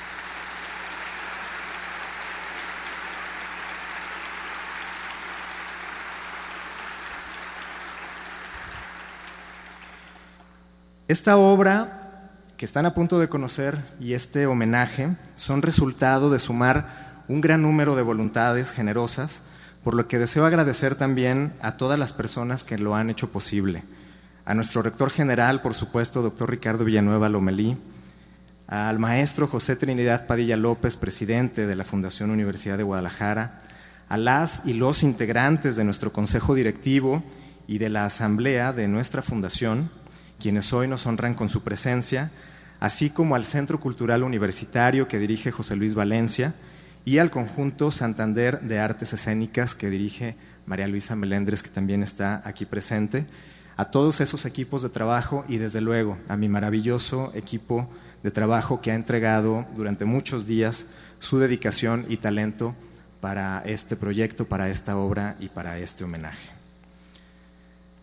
Esta obra que están a punto de conocer y este homenaje son resultado de sumar un gran número de voluntades generosas, por lo que deseo agradecer también a todas las personas que lo han hecho posible. A nuestro rector general, por supuesto, doctor Ricardo Villanueva Lomelí, al maestro José Trinidad Padilla López, presidente de la Fundación Universidad de Guadalajara, a las y los integrantes de nuestro consejo directivo y de la asamblea de nuestra fundación, quienes hoy nos honran con su presencia, así como al Centro Cultural Universitario que dirige José Luis Valencia y al Conjunto Santander de Artes Escénicas que dirige María Luisa Melendres, que también está aquí presente, a todos esos equipos de trabajo y desde luego a mi maravilloso equipo de trabajo que ha entregado durante muchos días su dedicación y talento para este proyecto, para esta obra y para este homenaje.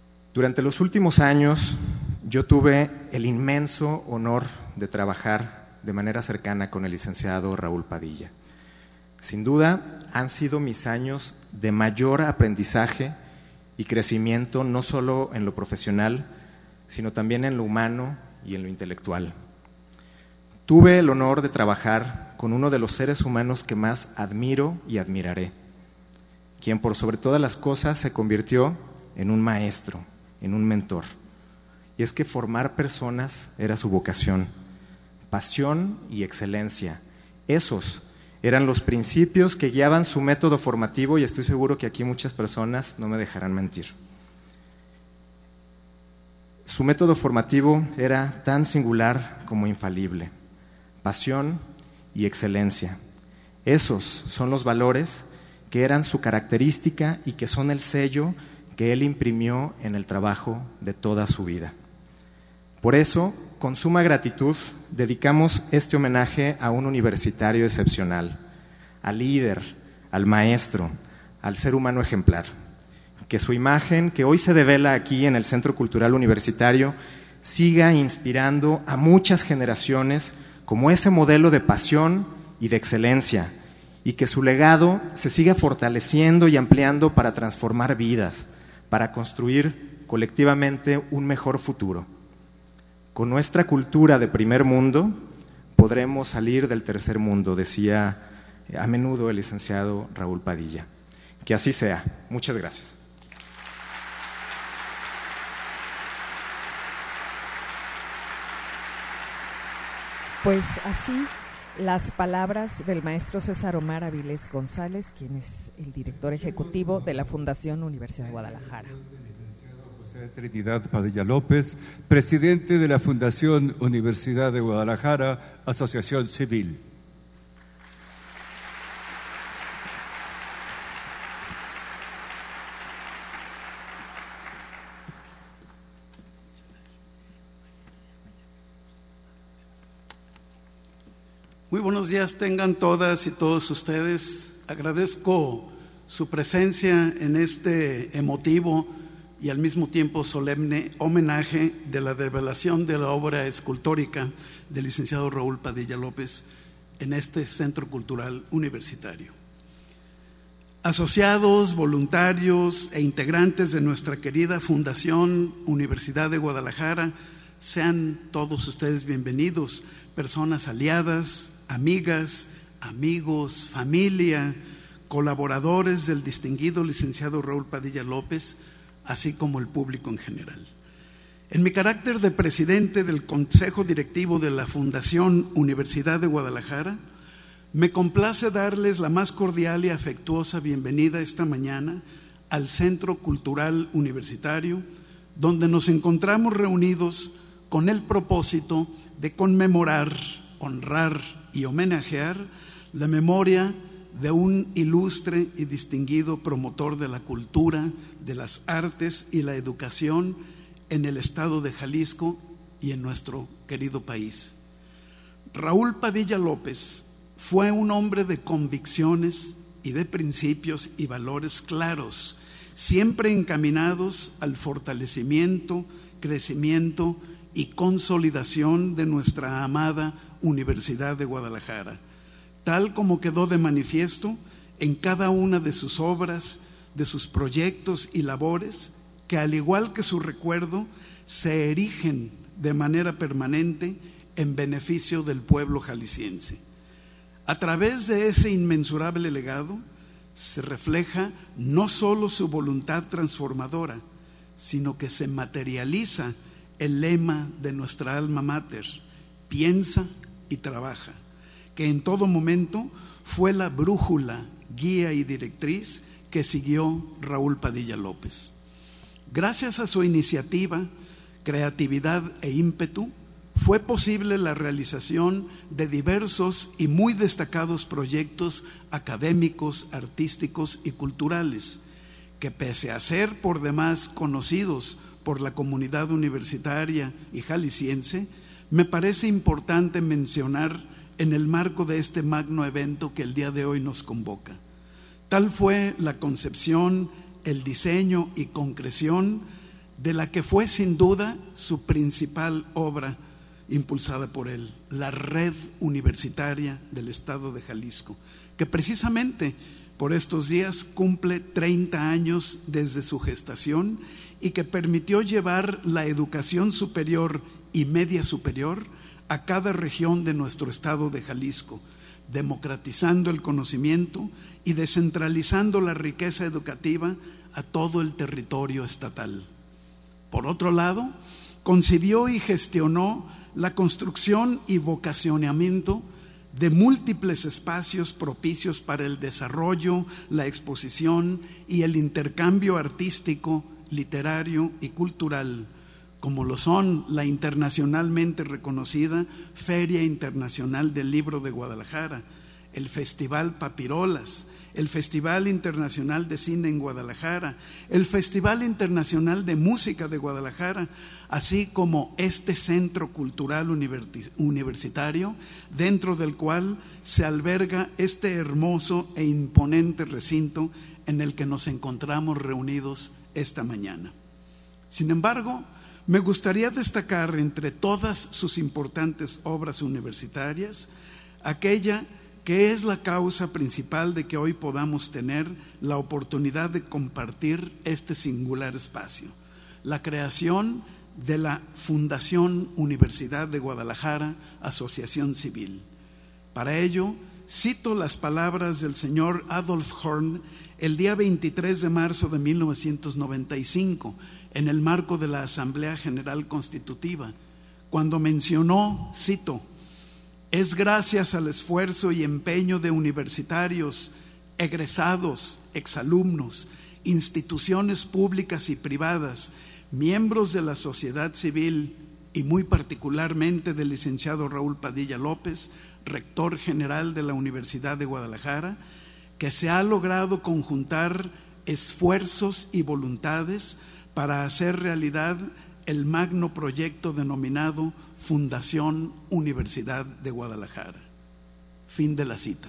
Durante los últimos años yo tuve el inmenso honor de trabajar de manera cercana con el licenciado Raúl Padilla. Sin duda, han sido mis años de mayor aprendizaje y crecimiento, no solo en lo profesional, sino también en lo humano y en lo intelectual. Tuve el honor de trabajar con uno de los seres humanos que más admiro y admiraré, quien por sobre todas las cosas se convirtió en un maestro, en un mentor. Y es que formar personas era su vocación, pasión y excelencia. Esos eran los principios que guiaban su método formativo, y estoy seguro que aquí muchas personas no me dejarán mentir. Su método formativo era tan singular como infalible: pasión y excelencia. Esos son los valores que eran su característica y que son el sello que él imprimió en el trabajo de toda su vida. Por eso, con suma gratitud, dedicamos este homenaje a un universitario excepcional, al líder, al maestro, al ser humano ejemplar. Que su imagen, que hoy se devela aquí en el Centro Cultural Universitario, siga inspirando a muchas generaciones como ese modelo de pasión y de excelencia, y que su legado se siga fortaleciendo y ampliando para transformar vidas, para construir colectivamente un mejor futuro. Con nuestra cultura de primer mundo podremos salir del tercer mundo, decía a menudo el licenciado Raúl Padilla. Que así sea. Muchas gracias. Pues así, las palabras del maestro César Omar Avilés González, quien es el director ejecutivo de la Fundación Universidad de Guadalajara. José Trinidad Padilla López, presidente de la Fundación Universidad de Guadalajara, Asociación Civil. Muy buenos días tengan todas y todos ustedes. Agradezco su presencia en este emotivo y al mismo tiempo solemne homenaje de la develación de la obra escultórica del licenciado Raúl Padilla López en este Centro Cultural Universitario. Asociados, voluntarios e integrantes de nuestra querida Fundación Universidad de Guadalajara, sean todos ustedes bienvenidos, personas aliadas, amigas, amigos, familia, colaboradores del distinguido licenciado Raúl Padilla López, así como el público en general. En mi carácter de presidente del Consejo Directivo de la Fundación Universidad de Guadalajara, me complace darles la más cordial y afectuosa bienvenida esta mañana al Centro Cultural Universitario, donde nos encontramos reunidos con el propósito de conmemorar, honrar y homenajear la memoria de un ilustre y distinguido promotor de la cultura, de las artes y la educación en el estado de Jalisco y en nuestro querido país. Raúl Padilla López fue un hombre de convicciones y de principios y valores claros, siempre encaminados al fortalecimiento, crecimiento y consolidación de nuestra amada Universidad de Guadalajara, tal como quedó de manifiesto en cada una de sus obras, de sus proyectos y labores, que al igual que su recuerdo, se erigen de manera permanente en beneficio del pueblo jalisciense. A través de ese inmensurable legado se refleja no solo su voluntad transformadora, sino que se materializa el lema de nuestra alma mater: piensa y trabaja, que en todo momento fue la brújula, guía y directriz que siguió Raúl Padilla López. Gracias a su iniciativa, creatividad e ímpetu, fue posible la realización de diversos y muy destacados proyectos académicos, artísticos y culturales, que pese a ser por demás conocidos por la comunidad universitaria y jalisciense, me parece importante mencionar en el marco de este magno evento que el día de hoy nos convoca. Tal fue la concepción, el diseño y concreción de la que fue sin duda su principal obra impulsada por él, la Red Universitaria del Estado de Jalisco, que precisamente por estos días cumple 30 años desde su gestación y que permitió llevar la educación superior y media superior a cada región de nuestro estado de Jalisco, democratizando el conocimiento y descentralizando la riqueza educativa a todo el territorio estatal. Por otro lado, concibió y gestionó la construcción y vocacionamiento de múltiples espacios propicios para el desarrollo, la exposición y el intercambio artístico, literario y cultural, como lo son la internacionalmente reconocida Feria Internacional del Libro de Guadalajara, el Festival Papirolas, el Festival Internacional de Cine en Guadalajara, el Festival Internacional de Música de Guadalajara, así como este Centro Cultural Universitario, dentro del cual se alberga este hermoso e imponente recinto en el que nos encontramos reunidos esta mañana. Sin embargo, me gustaría destacar entre todas sus importantes obras universitarias aquella que es la causa principal de que hoy podamos tener la oportunidad de compartir este singular espacio: la creación de la Fundación Universidad de Guadalajara, Asociación Civil. Para ello, cito las palabras del señor Adolf Horn el día 23 de marzo de 1995, en el marco de la Asamblea General Constitutiva, cuando mencionó, cito: es gracias al esfuerzo y empeño de universitarios, egresados, exalumnos, instituciones públicas y privadas, miembros de la sociedad civil y muy particularmente del licenciado Raúl Padilla López, rector general de la Universidad de Guadalajara, que se ha logrado conjuntar esfuerzos y voluntades para hacer realidad el magno proyecto denominado Fundación Universidad de Guadalajara. Fin de la cita.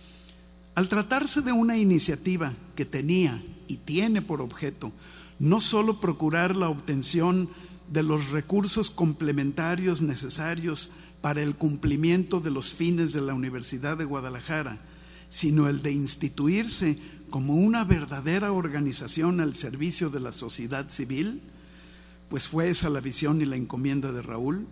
Al tratarse de una iniciativa que tenía y tiene por objeto no solo procurar la obtención de los recursos complementarios necesarios para el cumplimiento de los fines de la Universidad de Guadalajara, sino el de instituirse como una verdadera organización al servicio de la sociedad civil, pues fue esa la visión y la encomienda de Raúl,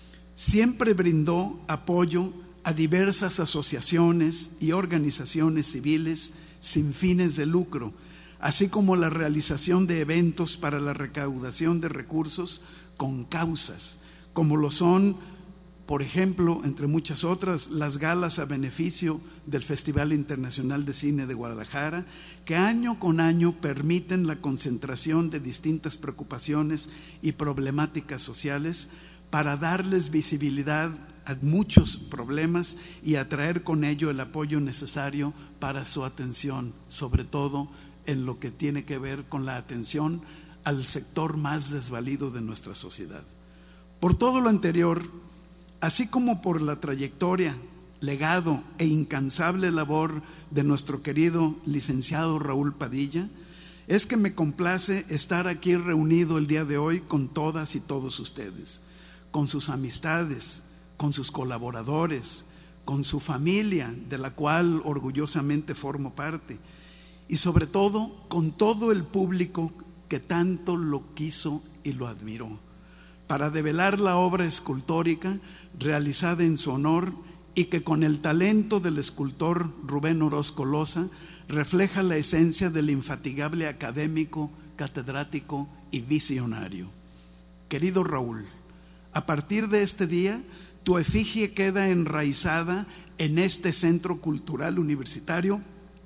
siempre brindó apoyo a diversas asociaciones y organizaciones civiles sin fines de lucro, así como la realización de eventos para la recaudación de recursos con causas, como lo son, por ejemplo, entre muchas otras, las galas a beneficio del Festival Internacional de Cine de Guadalajara, que año con año permiten la concentración de distintas preocupaciones y problemáticas sociales para darles visibilidad a muchos problemas y atraer con ello el apoyo necesario para su atención, sobre todo en lo que tiene que ver con la atención al sector más desvalido de nuestra sociedad. Por todo lo anterior, así como por la trayectoria, legado e incansable labor de nuestro querido licenciado Raúl Padilla, es que me complace estar aquí reunido el día de hoy con todas y todos ustedes, con sus amistades, con sus colaboradores, con su familia, de la cual orgullosamente formo parte, y sobre todo con todo el público que tanto lo quiso y lo admiró, para develar la obra escultórica realizada en su honor y que con el talento del escultor Rubén Orozco Loza refleja la esencia del infatigable académico, catedrático y visionario. Querido Raúl, a partir de este día, tu efigie queda enraizada en este centro cultural universitario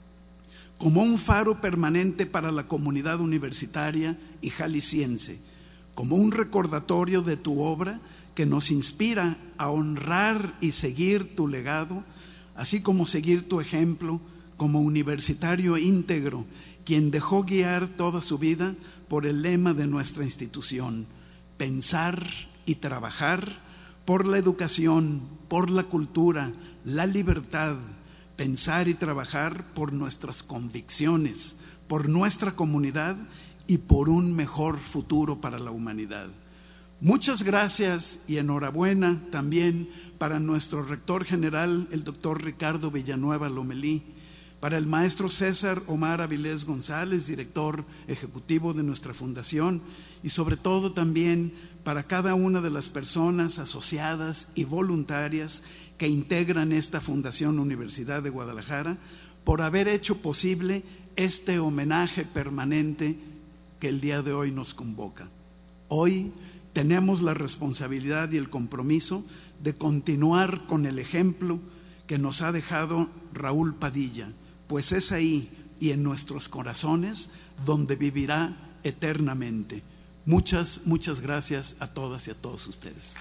como un faro permanente para la comunidad universitaria y jalisciense, como un recordatorio de tu obra que nos inspira a honrar y seguir tu legado, así como seguir tu ejemplo como universitario íntegro, quien dejó guiar toda su vida por el lema de nuestra institución: pensar y trabajar por la educación, por la cultura, la libertad, pensar y trabajar por nuestras convicciones, por nuestra comunidad y por un mejor futuro para la humanidad. Muchas gracias y enhorabuena también para nuestro rector general, el doctor Ricardo Villanueva Lomelí, para el maestro César Omar Avilés González, director ejecutivo de nuestra fundación, y sobre todo también para cada una de las personas asociadas y voluntarias que integran esta Fundación Universidad de Guadalajara, por haber hecho posible este homenaje permanente que el día de hoy nos convoca. Hoy tenemos la responsabilidad y el compromiso de continuar con el ejemplo que nos ha dejado Raúl Padilla, pues es ahí y en nuestros corazones donde vivirá eternamente. Muchas gracias a todas y a todos ustedes.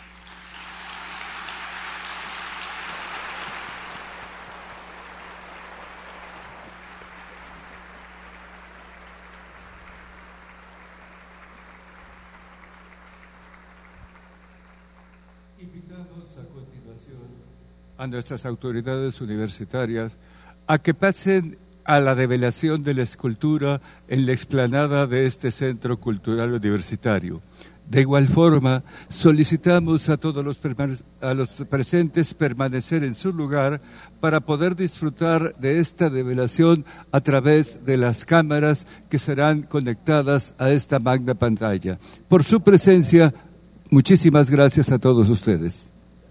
Invitamos a continuación a nuestras autoridades universitarias a que pasen a la develación de la escultura en la explanada de este Centro Cultural Universitario. De igual forma, solicitamos a todos los presentes permanecer en su lugar para poder disfrutar de esta develación a través de las cámaras que serán conectadas a esta magna pantalla. Por su presencia, muchísimas gracias a todos ustedes.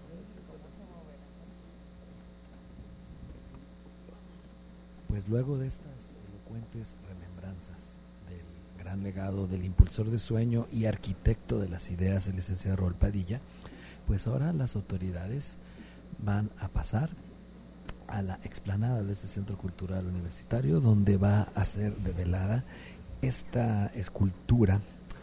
Pues luego de estas elocuentes remembranzas del gran legado del impulsor de sueño y arquitecto de las ideas, el licenciado Raúl Padilla, pues ahora las autoridades van a pasar a la explanada de este Centro Cultural Universitario, donde va a ser develada esta escultura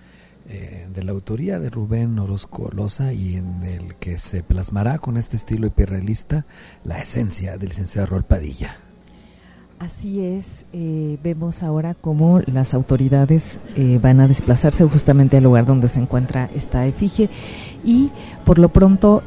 de la autoría de Rubén Orozco Loza, y en el que se plasmará con este estilo hiperrealista la esencia del licenciado Raúl Padilla. Así es, vemos ahora cómo las autoridades van a desplazarse justamente al lugar donde se encuentra esta efigie, y por lo pronto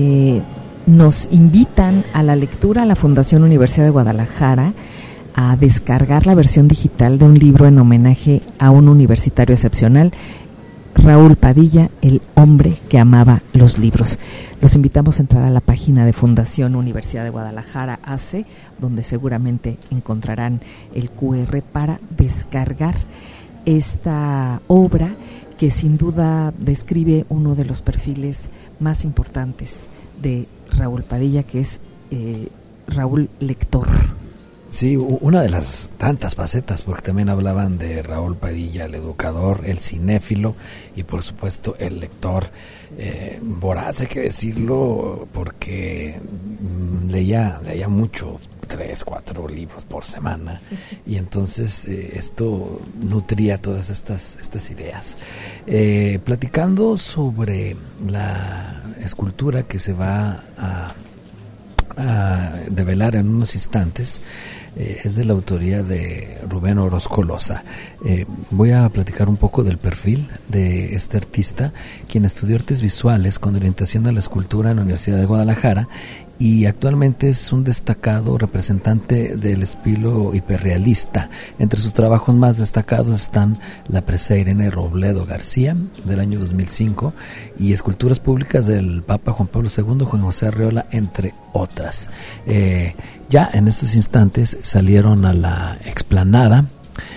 nos invitan a la lectura a la Fundación Universidad de Guadalajara a descargar la versión digital de un libro en homenaje a un universitario excepcional, Raúl Padilla, el hombre que amaba los libros. Los invitamos a entrar a la página de Fundación Universidad de Guadalajara AC, donde seguramente encontrarán el QR para descargar esta obra que sin duda describe uno de los perfiles más importantes de Raúl Padilla, que es Raúl lector. Sí, una de las tantas facetas, porque también hablaban de Raúl Padilla, el educador, el cinéfilo y por supuesto el lector voraz, hay que decirlo, porque leía mucho, 3, 4 libros por semana, y entonces esto nutría todas estas ideas. Platicando sobre la escultura que se va a develar en unos instantes, es de la autoría de Rubén Orozco Loza. Voy a platicar un poco del perfil de este artista, quien estudió artes visuales con orientación a la escultura en la Universidad de Guadalajara, y actualmente es un destacado representante del estilo hiperrealista. Entre sus trabajos más destacados están La presa Irene Robledo García, del año 2005, y esculturas públicas del Papa Juan Pablo II, Juan José Arreola, entre otras. Ya en estos instantes salieron a la explanada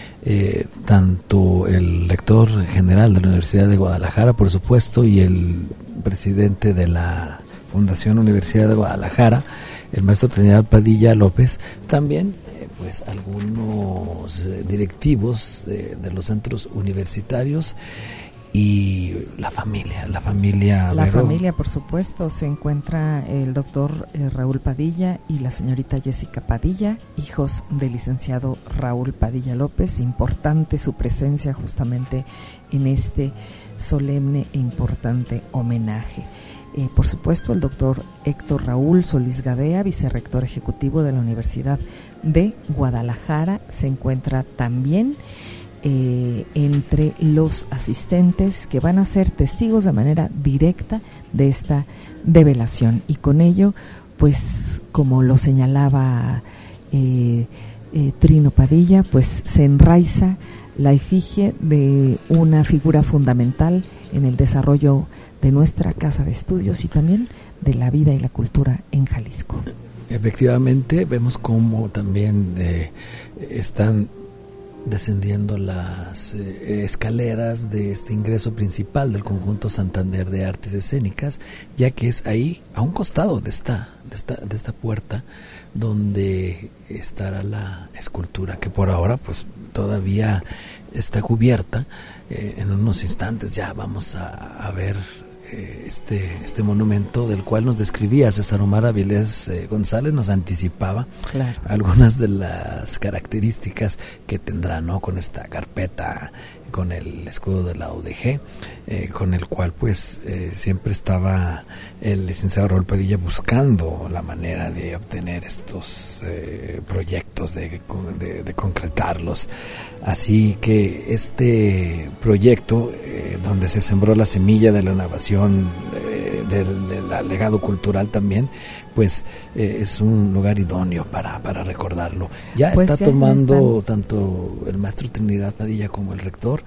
tanto el rector general de la Universidad de Guadalajara, por supuesto, y el presidente de la Fundación Universidad de Guadalajara, el maestro general Padilla López, también pues algunos directivos de los centros universitarios, y la familia. La familia, por supuesto, se encuentra el doctor Raúl Padilla y la señorita Jessica Padilla, hijos del licenciado Raúl Padilla López. Importante su presencia justamente en este solemne e importante homenaje. Por supuesto, el doctor Héctor Raúl Solís Gadea, vicerrector ejecutivo de la Universidad de Guadalajara, se encuentra también entre los asistentes que van a ser testigos de manera directa de esta develación, y con ello, pues como lo señalaba Trino Padilla, pues se enraiza la efigie de una figura fundamental en el desarrollo de nuestra casa de estudios y también de la vida y la cultura en Jalisco. Efectivamente, vemos cómo también están descendiendo las escaleras de este ingreso principal del Conjunto Santander de Artes Escénicas, ya que es ahí, a un costado de esta puerta, donde estará la escultura, que por ahora pues todavía está cubierta. En unos instantes ya vamos a ver este monumento, del cual nos describía César Omar Avilés González, nos anticipaba algunas de las características que tendrá, ¿no? Con esta carpeta, con el escudo de la UDG, con el cual pues siempre estaba el licenciado Raúl Padilla buscando la manera de obtener estos proyectos, de concretarlos. Así que este proyecto, donde se sembró la semilla de la innovación, del legado cultural también, pues es un lugar idóneo para recordarlo. Ya pues está tomando tanto el maestro Trinidad Padilla como el rector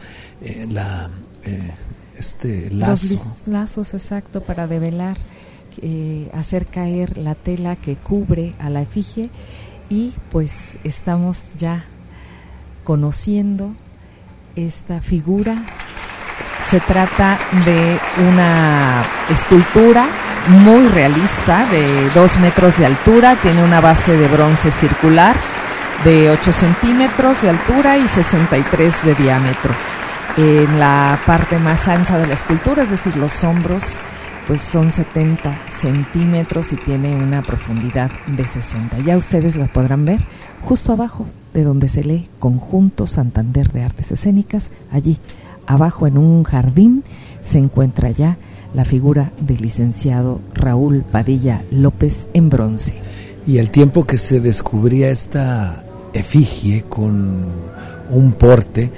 lazo. Los lazos, exacto, para develar, hacer caer la tela que cubre a la efigie, y pues estamos ya conociendo esta figura. Se trata de una escultura muy realista de 2 metros de altura, tiene una base de bronce circular de 8 centímetros de altura y 63 de diámetro. En la parte más ancha de la escultura, es decir, los hombros, pues son 70 centímetros y tiene una profundidad de 60. Ya ustedes la podrán ver justo abajo de donde se lee Conjunto Santander de Artes Escénicas. Allí abajo, en un jardín, se encuentra ya la figura del licenciado Raúl Padilla López en bronce. Y el tiempo que se descubría esta efigie con un porte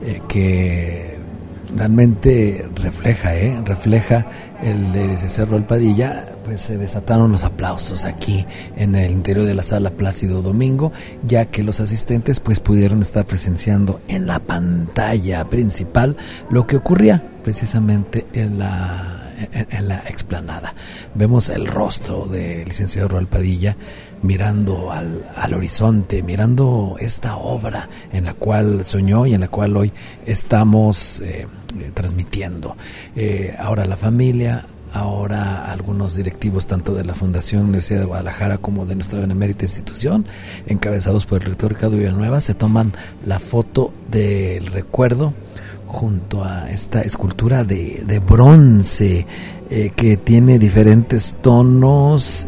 que realmente refleja el de licenciado Raúl Padilla, pues se desataron los aplausos aquí en el interior de la sala Plácido Domingo, ya que los asistentes pues pudieron estar presenciando en la pantalla principal lo que ocurría precisamente en la explanada. Vemos el rostro del licenciado Raúl Padilla mirando al horizonte, mirando esta obra en la cual soñó y en la cual hoy estamos transmitiendo. Ahora la familia, ahora algunos directivos tanto de la Fundación Universidad de Guadalajara como de nuestra benemérita institución, encabezados por el rector Ricardo Villanueva, se toman la foto del recuerdo junto a esta escultura de bronce que tiene diferentes tonos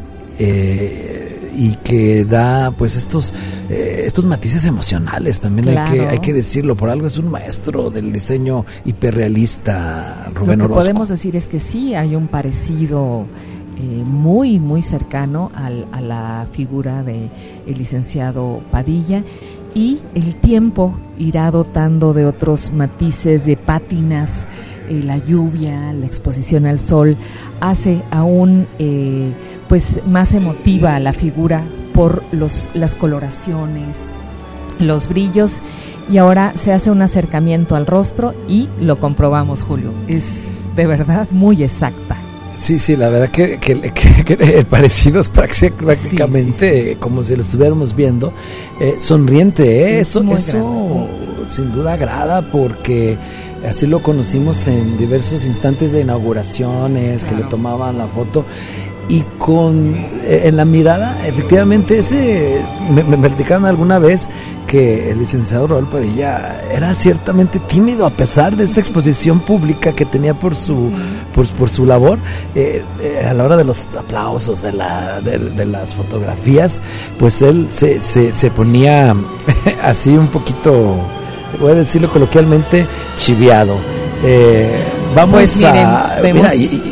y que da pues estos matices emocionales también. Claro. hay que decirlo, por algo es un maestro del diseño hiperrealista, Rubén Orozco. Lo que podemos decir es que sí hay un parecido muy muy cercano a la figura de el licenciado Padilla, y el tiempo irá dotando de otros matices, de pátinas. La lluvia, la exposición al sol hace aún pues más emotiva la figura por las coloraciones, los brillos, y ahora se hace un acercamiento al rostro y lo comprobamos, Julio, es de verdad muy exacta. Sí, la verdad que el parecido es prácticamente sí. Como si lo estuviéramos viendo, sonriente, eso sin duda agrada, porque así lo conocimos en diversos instantes de inauguraciones, claro, que le tomaban la foto, y en la mirada, efectivamente, me platicaron alguna vez que el licenciado Raúl Padilla era ciertamente tímido a pesar de esta exposición pública que tenía por su labor, a la hora de los aplausos, de las fotografías, pues él se ponía así un poquito, voy a decirlo coloquialmente, chiviado. Vamos pues miren, vemos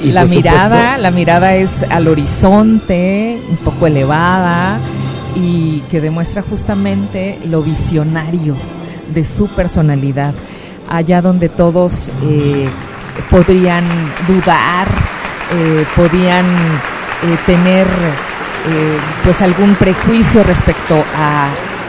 la mirada es al horizonte, un poco elevada, y que demuestra justamente lo visionario de su personalidad, allá donde todos podrían dudar, podían tener pues algún prejuicio respecto a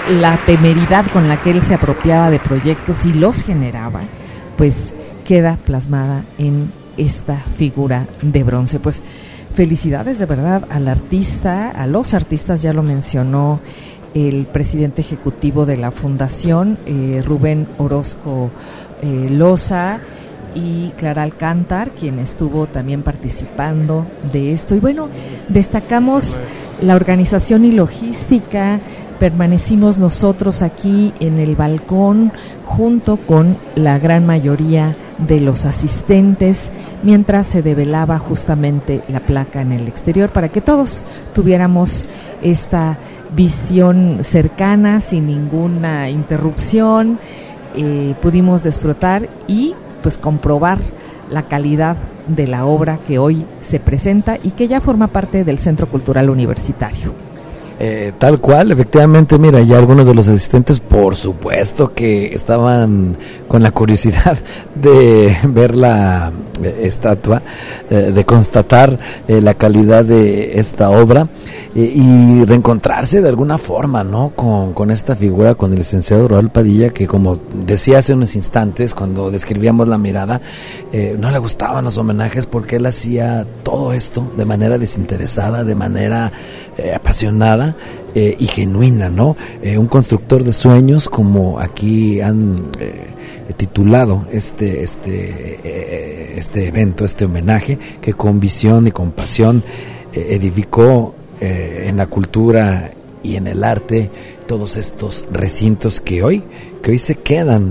la temeridad con la que él se apropiaba de proyectos y los generaba, pues queda plasmada en esta figura de bronce. Pues felicidades de verdad al artista, a los artistas, ya lo mencionó el presidente ejecutivo de la fundación, Rubén Orozco Loza, y Clara Alcántar, quien estuvo también participando de esto. Y bueno, destacamos la organización y logística. Permanecimos nosotros aquí en el balcón junto con la gran mayoría de los asistentes mientras se develaba justamente la placa en el exterior para que todos tuviéramos esta visión cercana sin ninguna interrupción. Pudimos disfrutar y pues comprobar la calidad de la obra que hoy se presenta y que ya forma parte del Centro Cultural Universitario. Tal cual, efectivamente, mira, ya algunos de los asistentes, por supuesto que estaban con la curiosidad de ver la estatua, de constatar la calidad de esta obra y reencontrarse de alguna forma, ¿no? Con esta figura, con el licenciado Raúl Padilla, que como decía hace unos instantes, cuando describíamos la mirada, no le gustaban los homenajes porque él hacía todo esto de manera desinteresada, de manera apasionada y genuina, ¿no? Un constructor de sueños, como aquí han titulado este evento, este homenaje, que con visión y con pasión edificó en la cultura y en el arte todos estos recintos que hoy se quedan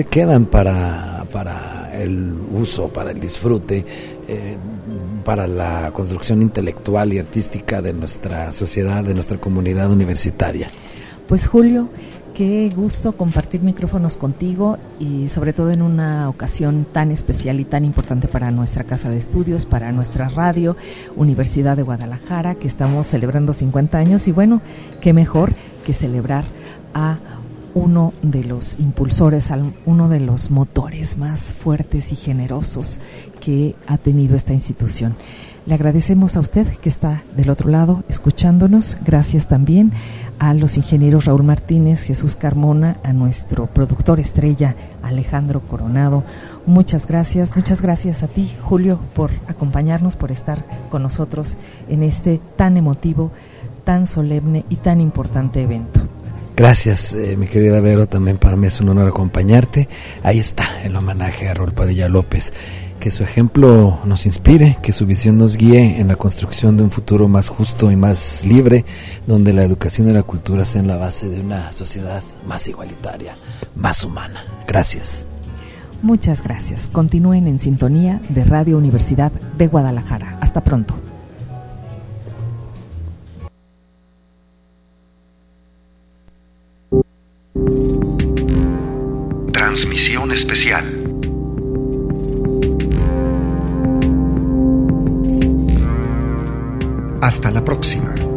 para el uso, para el disfrute, para la construcción intelectual y artística de nuestra sociedad, de nuestra comunidad universitaria. Pues Julio, qué gusto compartir micrófonos contigo y sobre todo en una ocasión tan especial y tan importante para nuestra casa de estudios, para nuestra radio, Universidad de Guadalajara, que estamos celebrando 50 años y bueno, qué mejor que celebrar a uno de los impulsores, uno de los motores más fuertes y generosos que ha tenido esta institución. Le agradecemos a usted que está del otro lado escuchándonos. Gracias también a los ingenieros Raúl Martínez, Jesús Carmona, a nuestro productor estrella Alejandro Coronado. Muchas gracias a ti, Julio, por acompañarnos, por estar con nosotros en este tan emotivo, tan solemne y tan importante evento. Gracias, mi querida Vero, también para mí es un honor acompañarte. Ahí está el homenaje a Raúl Padilla López. Que su ejemplo nos inspire, que su visión nos guíe en la construcción de un futuro más justo y más libre, donde la educación y la cultura sean la base de una sociedad más igualitaria, más humana. Gracias. Muchas gracias. Continúen en sintonía de Radio Universidad de Guadalajara. Hasta pronto. Transmisión especial. Hasta la próxima.